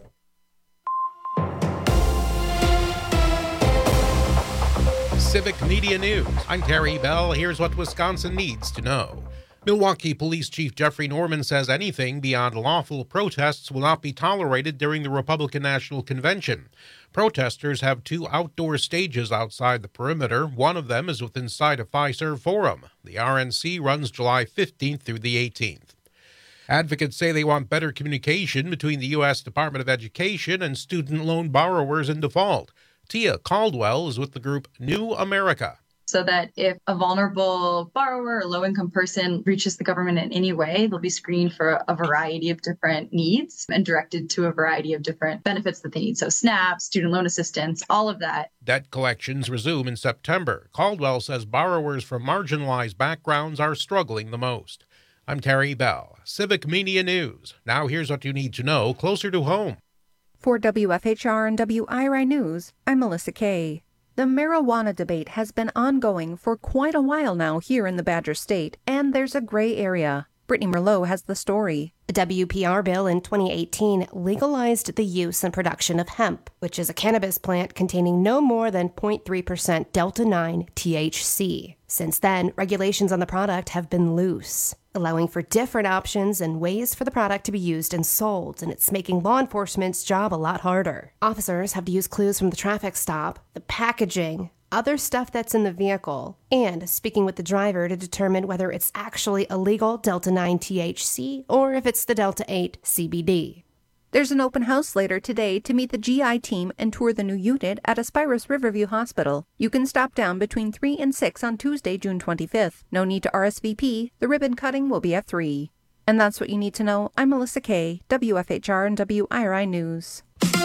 Civic Media News. I'm Terry Bell. Here's what Wisconsin needs to know. Milwaukee Police Chief Jeffrey Norman says anything beyond lawful protests will not be tolerated during the Republican National Convention. Protesters have 2 outdoor stages outside the perimeter. One of them is within sight of Fiserv Forum. The RNC runs July 15th through the 18th. Advocates say they want better communication between the U.S. Department of Education and student loan borrowers in default. Tia Caldwell is with the group New America. So that if a vulnerable borrower or low-income person reaches the government in any way, they'll be screened for a variety of different needs and directed to a variety of different benefits that they need. So SNAP, student loan assistance, all of that. Debt collections resume in September. Caldwell says borrowers from marginalized backgrounds are struggling the most. I'm Terry Bell, Civic Media News. Now here's what you need to know closer to home. For WFHR and WIRI News, I'm Melissa Kay. The marijuana debate has been ongoing for quite a while now here in the Badger State, and there's a gray area. Brittany Merlot has the story. The WPR bill in 2018 legalized the use and production of hemp, which is a cannabis plant containing no more than 0.3% Delta-9 THC. Since then, regulations on the product have been loose. allowing for different options and ways for the product to be used and sold, and it's making law enforcement's job a lot harder. Officers have to use clues from the traffic stop, the packaging, other stuff that's in the vehicle, and speaking with the driver to determine whether it's actually illegal Delta-9 THC or if it's the Delta-8 CBD. There's an open house later today to meet the GI team and tour the new unit at Aspirus Riverview Hospital. You can stop down between 3 and 6 on Tuesday, June 25th. No need to RSVP. The ribbon cutting will be at 3. And that's what you need to know. I'm Melissa Kay, WFHR and WIRI News.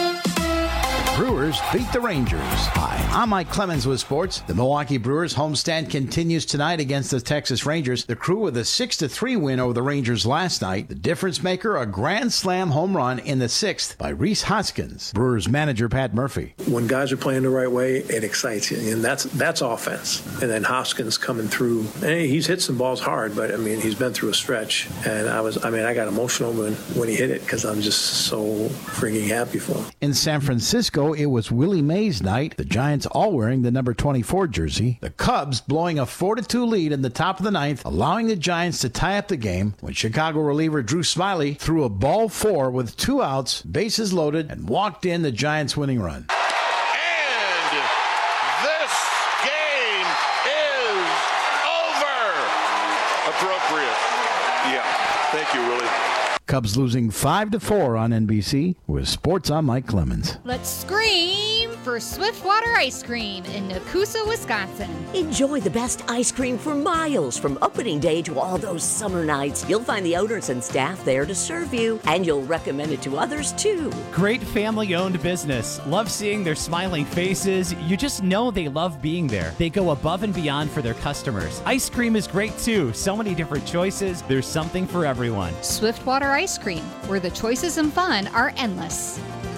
Brewers beat the Rangers. Hi, I'm Mike Clemens with sports. The Milwaukee Brewers homestand continues tonight against the Texas Rangers. The Crew with a 6-3 win over the Rangers last night. The difference maker, a grand slam home run in the 6th by Rhys Hoskins. Brewers manager Pat Murphy. When guys are playing the right way, it excites you, and that's offense. And then Hoskins coming through, and he's hit some balls hard, but I mean he's been through a stretch, and I got emotional when he hit it because I'm just so freaking happy for him. In San Francisco, it was Willie Mays night. The Giants all wearing the number 24 jersey. The Cubs blowing a 4-2 lead in the top of the 9th, allowing the Giants to tie up the game when Chicago reliever Drew Smyly threw a ball 4 with 2 outs, bases loaded, and walked in the Giants' winning run. And this game is over. Appropriate. Yeah. Thank you, Willie. Cubs losing 5-4 on NBC. With sports, I'm Mike Clemens. Let's scream for Swiftwater Ice Cream in Nakusa, Wisconsin. Enjoy the best ice cream for miles from opening day to all those summer nights. You'll find the owners and staff there to serve you, and you'll recommend it to others too. Great family-owned business. Love seeing their smiling faces. You just know they love being there. They go above and beyond for their customers. Ice cream is great too. So many different choices. There's something for everyone. Swiftwater Ice Cream, where the choices and fun are endless.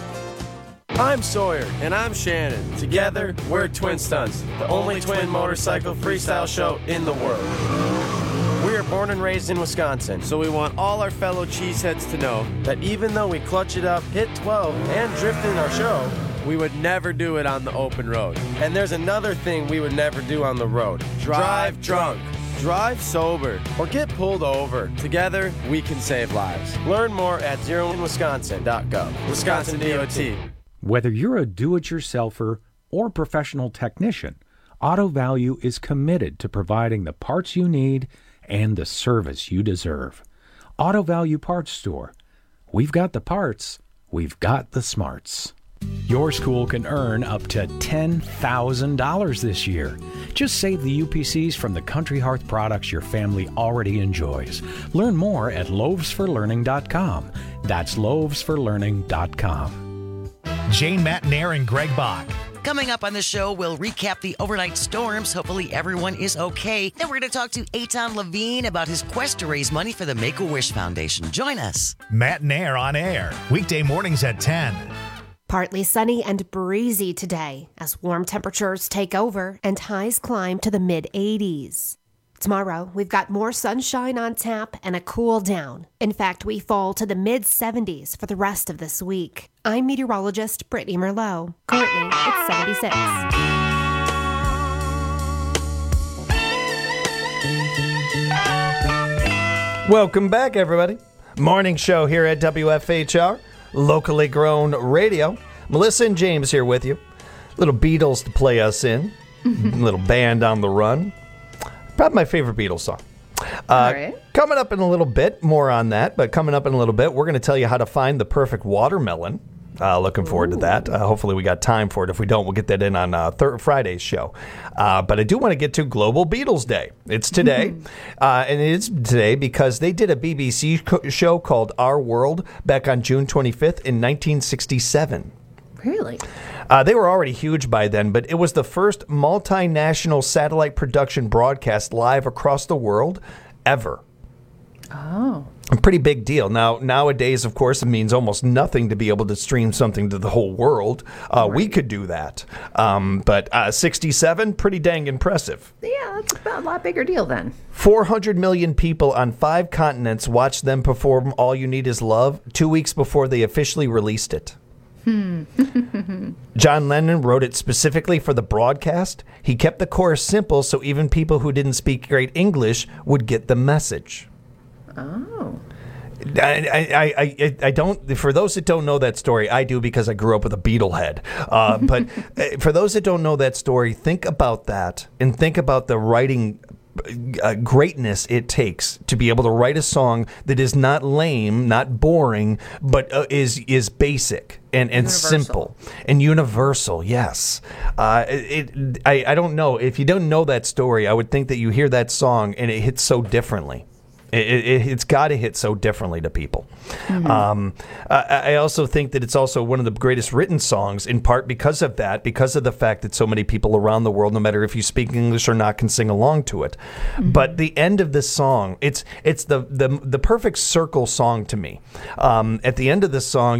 I'm Sawyer. And I'm Shannon. Together, we're Twin Stunts, the only twin motorcycle freestyle show in the world. We are born and raised in Wisconsin, so we want all our fellow cheeseheads to know that even though we clutch it up, hit 12, and drift in our show, we would never do it on the open road. And there's another thing we would never do on the road. Drive drunk. Drive sober or get pulled over. Together, we can save lives. Learn more at zeroinwisconsin.gov. Wisconsin DOT. Whether you're a do-it-yourselfer or professional technician, Auto Value is committed to providing the parts you need and the service you deserve. Auto Value Parts Store. We've got the parts. We've got the smarts. Your school can earn up to $10,000 this year. Just save the UPCs from the Country Hearth products your family already enjoys. Learn more at loavesforlearning.com. That's loavesforlearning.com. Jane Matt Nair and Greg Bach. Coming up on the show, we'll recap the overnight storms. Hopefully everyone is okay. Then we're going to talk to Eitan Levine about his quest to raise money for the Make-A-Wish Foundation. Join us. Matt Nair on air, weekday mornings at 10. Partly sunny and breezy today as warm temperatures take over and highs climb to the mid-80s. Tomorrow, we've got more sunshine on tap and a cool down. In fact, we fall to the mid-70s for the rest of this week. I'm meteorologist Brittany Merlot. Currently, it's 76. Welcome back, everybody. Morning show here at WFHR, locally grown radio. Melissa and James here with you. Little Beatles to play us in. Little Band on the Run. Probably my favorite Beatles song. All right. Coming up in a little bit, more on that, but coming up in a little bit, we're going to tell you how to find the perfect watermelon. Looking forward to that. Hopefully we got time for it. If we don't, we'll get that in on Friday's show. But I do want to get to Global Beatles Day. It's today, and it is today because they did a BBC show called Our World back on June 25th in 1967. Really? They were already huge by then, but it was the first multinational satellite production broadcast live across the world ever. Oh. A pretty big deal. Now, nowadays, of course, it means almost nothing to be able to stream something to the whole world. We could do that. But 67, pretty dang impressive. Yeah, that's a lot bigger deal then. 400 million people on 5 continents watched them perform All You Need Is Love 2 weeks before they officially released it. John Lennon wrote it specifically for the broadcast. He kept the chorus simple so even people who didn't speak great English would get the message. Oh. I don't. For those that don't know that story, I do because I grew up with a Beatle head. But for those that don't know that story, think about that and think about the writing greatness it takes to be able to write a song that is not lame, not boring, but is basic and simple and universal. Yes. I don't know. If you don't know that story, I would think that you hear that song and it hits so differently. It's got to hit so differently to people. Mm-hmm. I also think that it's also one of the greatest written songs, in part because of that, because of the fact that so many people around the world, no matter if you speak English or not, can sing along to it. Mm-hmm. But the end of this song, it's the perfect circle song to me. At the end of this song,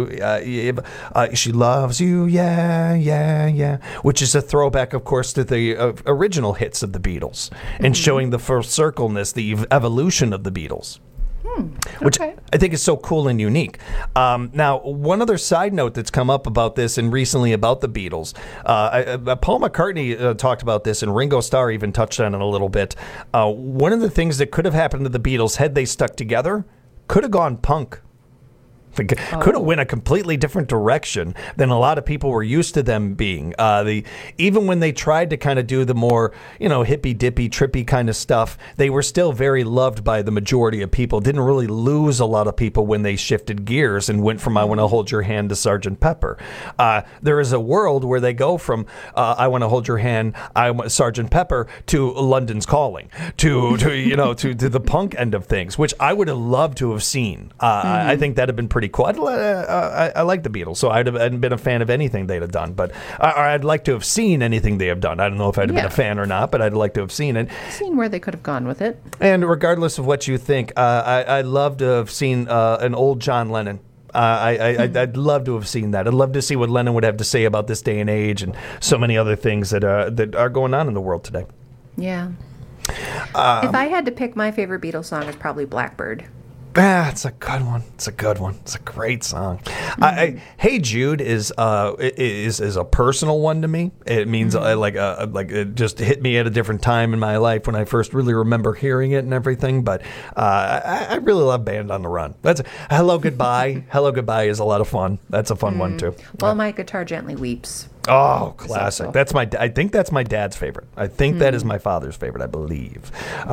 she loves you, yeah, yeah, yeah, which is a throwback, of course, to the original hits of the Beatles, and showing the full circleness, the evolution of the Beatles, which I think is so cool and unique. Now, one other side note that's come up about this and recently about the Beatles, Paul McCartney talked about this, and Ringo Starr even touched on it a little bit. One of the things that could have happened to the Beatles had they stuck together could have gone punk. Could have went a completely different direction than a lot of people were used to them being. Even when they tried to kind of do the more, hippy dippy, trippy kind of stuff, they were still very loved by the majority of people. Didn't really lose a lot of people when they shifted gears and went from "I Want to Hold Your Hand" to "Sgt. Pepper." There is a world where they go from "I Want to Hold Your Hand," "Sgt. Pepper" to "London's Calling," to the punk end of things, which I would have loved to have seen. I think that'd have been pretty cool. I like the Beatles, so I'd have been a fan of anything they'd have done, but I'd like to have seen anything they have done. I don't know if I'd have been a fan or not, but I'd like to have seen it. Seen where they could have gone with it. And regardless of what you think, I'd love to have seen an old John Lennon. I'd love to have seen that. I'd love to see what Lennon would have to say about this day and age and so many other things that are going on in the world today. Yeah. If I had to pick my favorite Beatles song, it's probably Blackbird. It's a good one. It's a good one. It's a great song. Hey Jude is a personal one to me. It means like it just hit me at a different time in my life when I first really remember hearing it and everything. But I really love Band on the Run. That's Hello Goodbye. Hello Goodbye is a lot of fun. That's a fun one too. Well, My Guitar Gently Weeps. Oh, classic! I think that's my dad's favorite. I think that is my father's favorite. I believe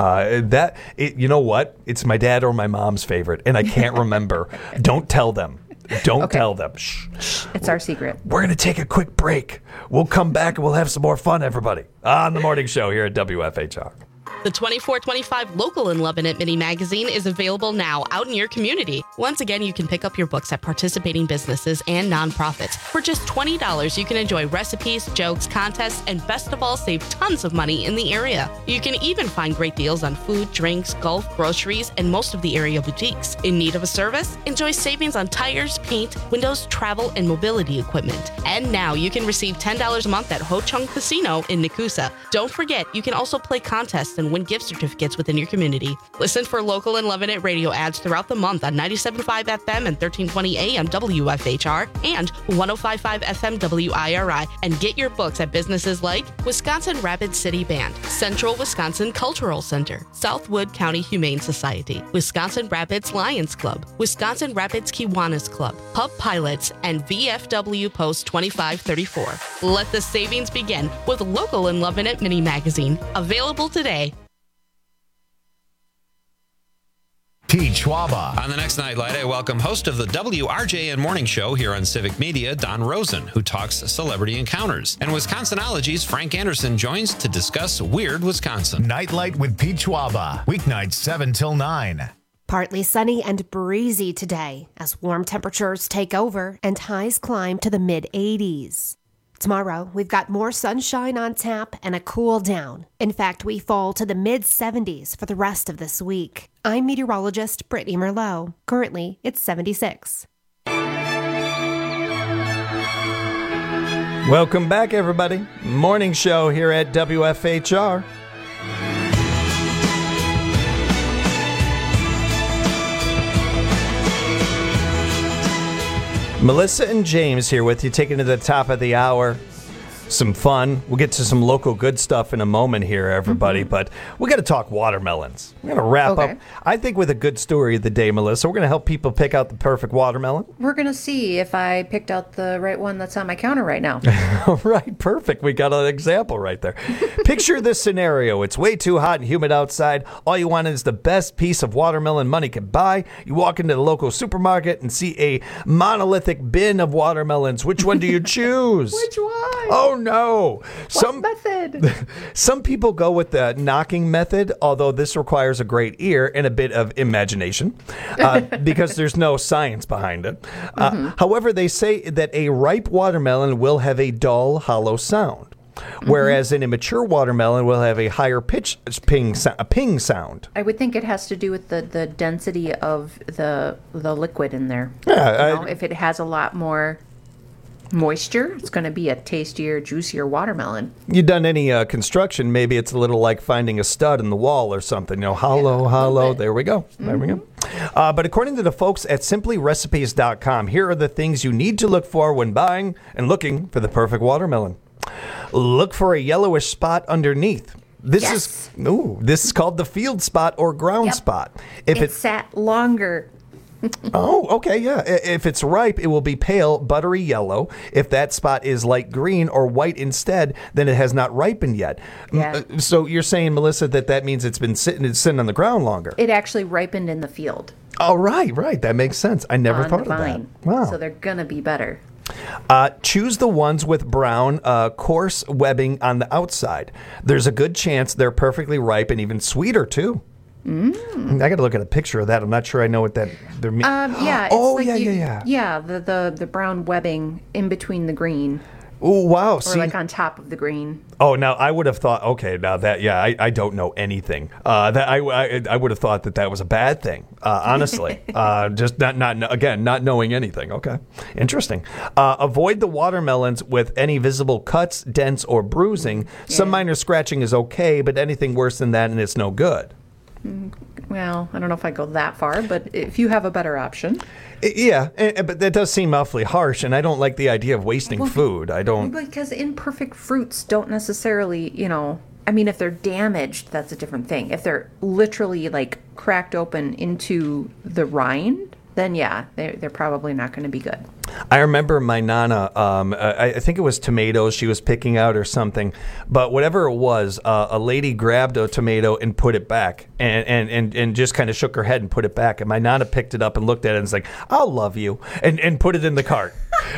you know what? It's my dad or my mom's favorite, and I can't remember. Don't tell them. Don't tell them. Shh. It's our secret. We're gonna take a quick break. We'll come back and we'll have some more fun, everybody, on the morning show here at WFHR. The 2425 Local in Lebanon mini magazine is available now out in your community. Once again, you can pick up your books at participating businesses and nonprofits. For just $20, you can enjoy recipes, jokes, contests, and best of all, save tons of money in the area. You can even find great deals on food, drinks, golf, groceries, and most of the area boutiques. In need of a service? Enjoy savings on tires, paint, windows, travel, and mobility equipment. And now you can receive $10 a month at Ho Chung Casino in Nakusa. Don't forget, you can also play contests and win gift certificates within your community. Listen for Local and Lebanon radio ads throughout the month on 97.5 FM and 1320 AM WFHR and 105.5 FM WIRI, and get your books at businesses like Wisconsin Rapid City Band, Central Wisconsin Cultural Center, Southwood County Humane Society, Wisconsin Rapids Lions Club, Wisconsin Rapids Kiwanis Club, Pub Pilots, and VFW Post 2534. Let the savings begin with Local and Lebanon mini magazine, available today. Teach Schwaba. On the next Nightlight, I welcome host of the WRJN Morning Show here on Civic Media, Don Rosen, who talks celebrity encounters. And Wisconsinology's Frank Anderson joins to discuss Weird Wisconsin. Nightlight with Pete Schwaba. Weeknights 7 till 9. Partly sunny and breezy today as warm temperatures take over and highs climb to the mid-80s. Tomorrow, we've got more sunshine on tap and a cool down. In fact, we fall to the mid-70s for the rest of this week. I'm meteorologist Brittany Merlot. Currently, it's 76. Welcome back, everybody. Morning show here at WFHR. Melissa and James here with you, taking to the top of the hour. some fun. We'll get to some local good stuff in a moment here, everybody. But we got to talk watermelons. We're going to wrap up, I think, with a good story of the day, Melissa. We're going to help people pick out the perfect watermelon. We're going to see if I picked out the right one that's on my counter right now. All right, perfect. We got an example right there. Picture this scenario. It's way too hot and humid outside. All you want is the best piece of watermelon money can buy. You walk into the local supermarket and see a monolithic bin of watermelons. Which one do you choose? Which one? Oh, no. What method? Some people go with the knocking method, although this requires a great ear and a bit of imagination because there's no science behind it. However, they say that a ripe watermelon will have a dull, hollow sound, whereas an immature watermelon will have a higher pitch ping sound. I would think it has to do with the density of the liquid in there. Yeah, if it has a lot more moisture, it's going to be a tastier, juicier watermelon. You've done any construction, maybe it's a little like finding a stud in the wall or something. Hollow. There we go. There we go. But according to the folks at simplyrecipes.com, here are the things you need to look for when buying and looking for the perfect watermelon. Look for a yellowish spot underneath. This is called the field spot or ground spot. If it sat longer. Oh, okay, yeah. If it's ripe, it will be pale, buttery yellow. If that spot is light green or white instead, then it has not ripened yet. Yeah. So you're saying, Melissa, that means it's been sitting on the ground longer. It actually ripened in the field. Oh, right. That makes sense. I never thought of that. Wow. So they're going to be better. Choose the ones with brown, coarse webbing on the outside. There's a good chance they're perfectly ripe and even sweeter, too. I got to look at a picture of that. I'm not sure I know what that means. Yeah. It's Yeah, the brown webbing in between the green. Oh, wow. Or like on top of the green. Oh, now I would have thought, okay, now that, I don't know anything. That I would have thought that was a bad thing, honestly. Just not knowing anything. Okay. Interesting. Avoid the watermelons with any visible cuts, dents, or bruising. Yeah. Some minor scratching is okay, but anything worse than that, and it's no good. Well, I don't know if I go that far, but if you have a better option. Yeah, but that does seem awfully harsh, and I don't like the idea of wasting food. I don't. Because imperfect fruits don't necessarily, I mean, if they're damaged, that's a different thing. If they're literally like cracked open into the rind, then yeah, they're probably not going to be good. I remember my Nana, I think it was tomatoes she was picking out or something, but whatever it was, a lady grabbed a tomato and put it back and just kind of shook her head and put it back. And my Nana picked it up and looked at it and was like, I'll love you, and put it in the cart.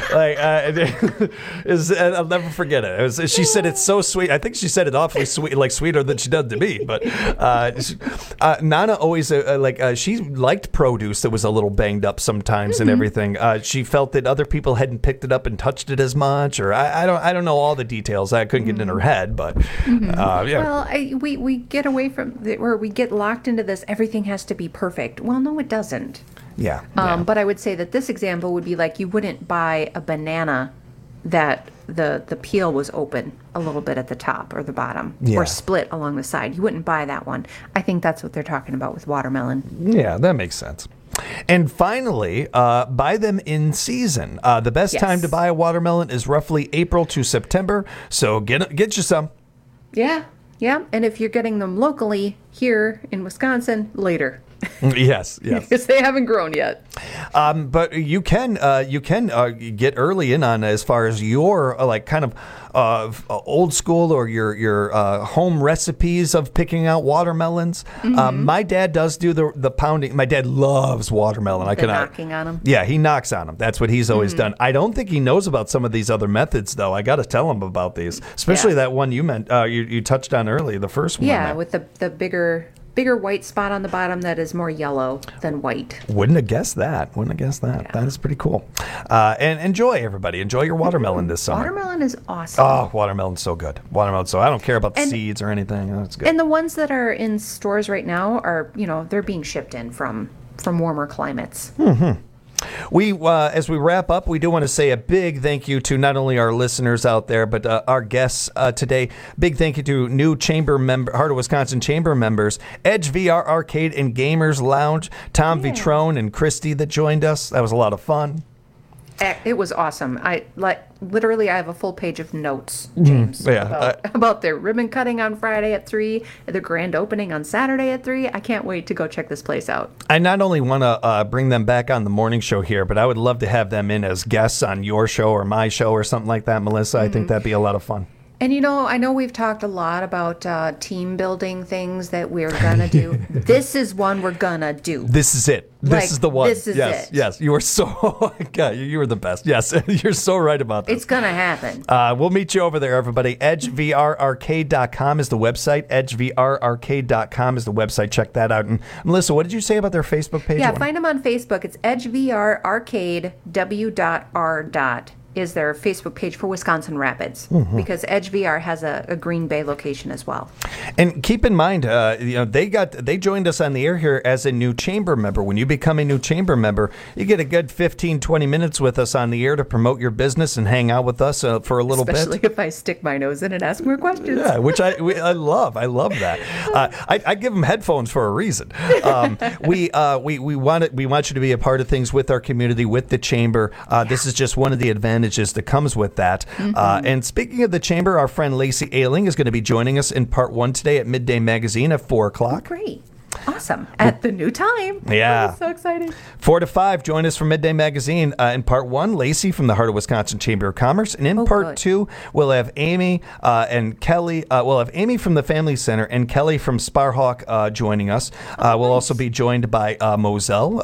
I'll never forget it. She said it's so sweet. I think she said it awfully sweet, like sweeter than she does to me. But Nana always she liked produce that was a little banged up sometimes and everything. She felt that other people hadn't picked it up and touched it as much, or I don't know all the details. I couldn't get in her head, but yeah. Well, we get away from or we get locked into this. Everything has to be perfect. Well, no, it doesn't. Yeah. But I would say that this example would be like you wouldn't buy a banana that the peel was open a little bit at the top or the bottom or split along the side. You wouldn't buy that one. I think that's what they're talking about with watermelon. Yeah, that makes sense. And finally, buy them in season. The best time to buy a watermelon is roughly April to September, so get you some. Yeah, and if you're getting them locally here in Wisconsin, later. Yes. Because they haven't grown yet. But you can get early in on as far as your old school or your home recipes of picking out watermelons. My dad does do the pounding. My dad loves watermelon. Knocking on them. Yeah, he knocks on them. That's what he's always done. I don't think he knows about some of these other methods, though. I got to tell him about these, especially that one you meant you touched on earlier, the first one. Yeah, with the bigger white spot on the bottom that is more yellow than white. Wouldn't have guessed that. Yeah. That is pretty cool. And enjoy, everybody. Enjoy your watermelon this summer. Watermelon is awesome. Oh, watermelon's so good. I don't care about the seeds or anything. It's good. And the ones that are in stores right now are, they're being shipped in from warmer climates. We, as we wrap up, we do want to say a big thank you to not only our listeners out there, but our guests today. Big thank you to new Heart of Wisconsin Chamber members, Edge VR Arcade and Gamers Lounge, Tom Vitrone and Christy that joined us. That was a lot of fun. It was awesome. Literally, I have a full page of notes, James, about their ribbon cutting on Friday at 3, the grand opening on Saturday at 3. I can't wait to go check this place out. I not only want to bring them back on the morning show here, but I would love to have them in as guests on your show or my show or something like that, Melissa. I think that'd be a lot of fun. And, I know we've talked a lot about team building things that we're going to do. This is one we're going to do. This is it. This is the one. This is it. Yes. You are so, God, you were the best. Yes, you're so right about this. It's going to happen. We'll meet you over there, everybody. EdgeVRArcade.com is the website. EdgeVRArcade.com is the website. Check that out. And Melissa, what did you say about their Facebook page? Yeah, find them on Facebook. It's EdgeVRArcade.w.r. is their Facebook page for Wisconsin Rapids, because Edge VR has a Green Bay location as well. And keep in mind, they joined us on the air here as a new chamber member. When you become a new chamber member, you get a good 15, 20 minutes with us on the air to promote your business and hang out with us for a little bit. Especially if I stick my nose in and ask more questions. Yeah, which I love. I love that. I give them headphones for a reason. We want you to be a part of things with our community, with the chamber. This is just one of the advantages that comes with that. And speaking of the chamber, our friend Lacey Ailing is going to be joining us in part 1 today at Midday Magazine at 4 o'clock. Oh, great. Awesome. At the new time. Yeah. I'm so excited. 4 to 5, join us for Midday Magazine. In part 1, Lacey from the Heart of Wisconsin Chamber of Commerce. And in part 2, we'll have Amy and Kelly. We'll have Amy from the Family Center and Kelly from Sparhawk joining us. We'll also be joined by Moselle,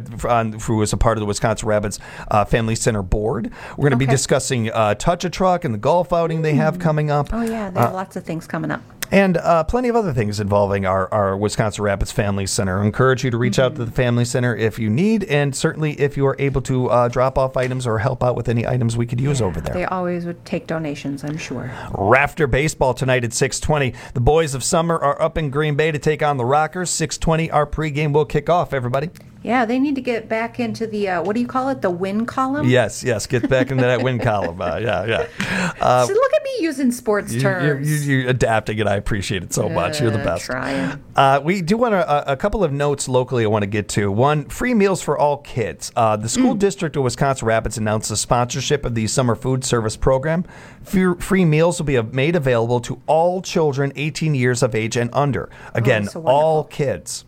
who is a part of the Wisconsin Rapids Family Center board. We're going to be discussing Touch-A-Truck and the golf outing they have coming up. Oh, yeah. They have lots of things coming up. And plenty of other things involving our Wisconsin Rapids Family Center. I encourage you to reach out to the Family Center if you need, and certainly if you are able to drop off items or help out with any items we could use over there. They always would take donations, I'm sure. Rafter Baseball tonight at 6:20. The boys of summer are up in Green Bay to take on the Rockers. 6:20, our pregame will kick off, everybody. Yeah, they need to get back into the, what do you call it, the win column? Yes, get back into that win column. So look at me using sports terms. You're adapting it. I appreciate it so much. You're the best. Trying. We do want a couple of notes locally I want to get to. One, free meals for all kids. The school district of Wisconsin Rapids announced the sponsorship of the summer food service program. Free meals will be made available to all children 18 years of age and under. Again, all kids.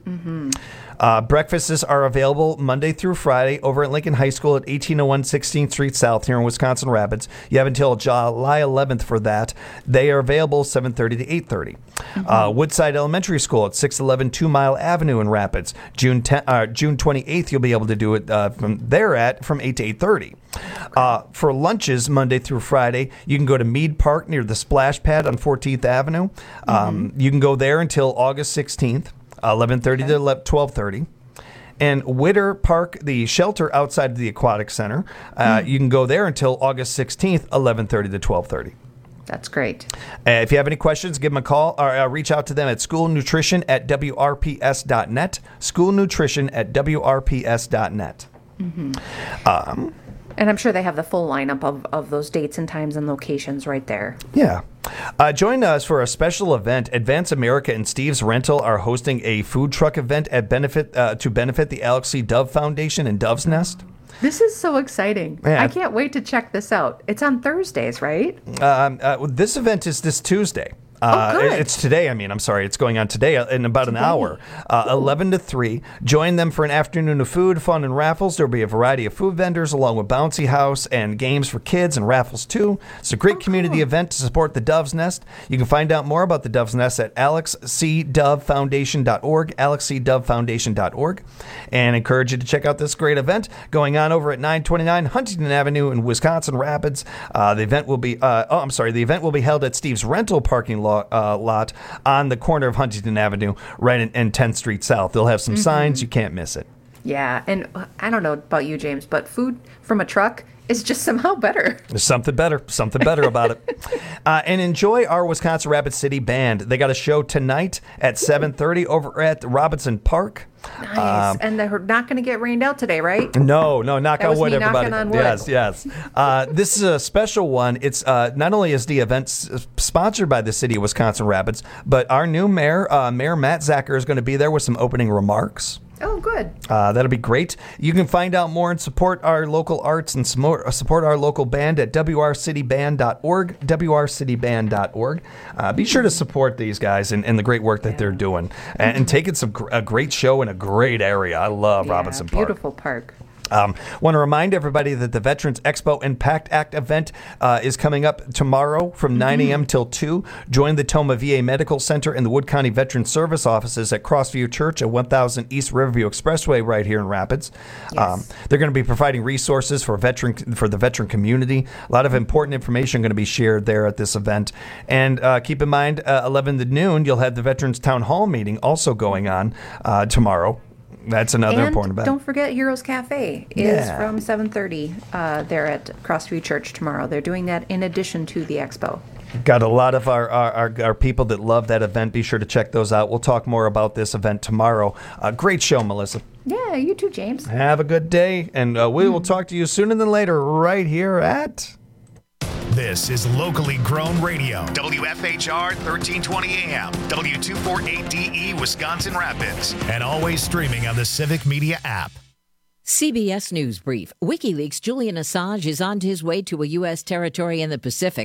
Breakfasts are available Monday through Friday over at Lincoln High School at 1801 16th Street South here in Wisconsin Rapids. You have until July 11th for that. They are available 7:30 to 8:30. Woodside Elementary School at 611 2 Mile Avenue in Rapids. June 28th, you'll be able to do it from 8 to 8:30. For lunches Monday through Friday, you can go to Mead Park near the Splash Pad on 14th Avenue. You can go there until August 16th. 11:30 to 12:30. And Witter Park, the shelter outside of the Aquatic Center, you can go there until August 16th, 11:30 to 12:30. That's great. If you have any questions, give them a call or reach out to them at schoolnutrition@wrps.net. Schoolnutrition@wrps.net. And I'm sure they have the full lineup of those dates and times and locations right there. Yeah. Join us for a special event. Advance America and Steve's Rental are hosting a food truck event to benefit the Alex C. Dove Foundation and Dove's Nest. This is so exciting. Yeah. I can't wait to check this out. It's on Thursdays, right? This event is this Tuesday. Good. It's today. I'm sorry. It's going on today in about an hour. 11 to 3. Join them for an afternoon of food, fun, and raffles. There will be a variety of food vendors along with bouncy house and games for kids and raffles too. It's a great community event to support the Dove's Nest. You can find out more about the Dove's Nest at alexcdovefoundation.org, alexcdovefoundation.org, and encourage you to check out this great event going on over at 929 Huntington Avenue in Wisconsin Rapids. The event will be held at Steve's Rental parking lot on the corner of Huntington Avenue, right in 10th Street South. They'll have some signs. You can't miss it. Yeah, and I don't know about you, James, but food from a truck is just somehow better. There's something better about it. And enjoy our Wisconsin Rapids City Band. They got a show tonight at 7:30 over at Robinson Park. Nice. And they're not going to get rained out today, right? No, knock on wood, everybody. Knocking on wood. Yes. This is a special one. It's not only is the event sponsored by the city of Wisconsin Rapids, but our new mayor, Mayor Matt Zacher, is going to be there with some opening remarks. Oh, good. That'll be great. You can find out more and support our local arts and support our local band at wrcityband.org, wrcityband.org. Be sure to support these guys and the great work that they're doing. And taking a great show in a great area. I love Robinson Park. Beautiful park. Want to remind everybody that the Veterans Expo and PACT Act event is coming up tomorrow from 9 a.m. till 2. Join the Toma VA Medical Center and the Wood County Veterans Service offices at Crossview Church at 1000 East Riverview Expressway right here in Rapids. Yes. They're going to be providing resources for the veteran community. A lot of important information going to be shared there at this event. And keep in mind, 11 to noon, you'll have the Veterans Town Hall meeting also going on tomorrow. That's another important event. Don't forget Heroes Cafe is from 7:30 there at Crossview Church tomorrow. They're doing that in addition to the expo. Got a lot of our people that love that event. Be sure to check those out. We'll talk more about this event tomorrow. Great show, Melissa. Yeah, you too, James. Have a good day, and we will talk to you sooner than later right here at... This is locally grown radio. WFHR 1320 AM, W248DE Wisconsin Rapids, and always streaming on the Civic Media app. CBS News Brief. WikiLeaks' Julian Assange is on his way to a U.S. territory in the Pacific.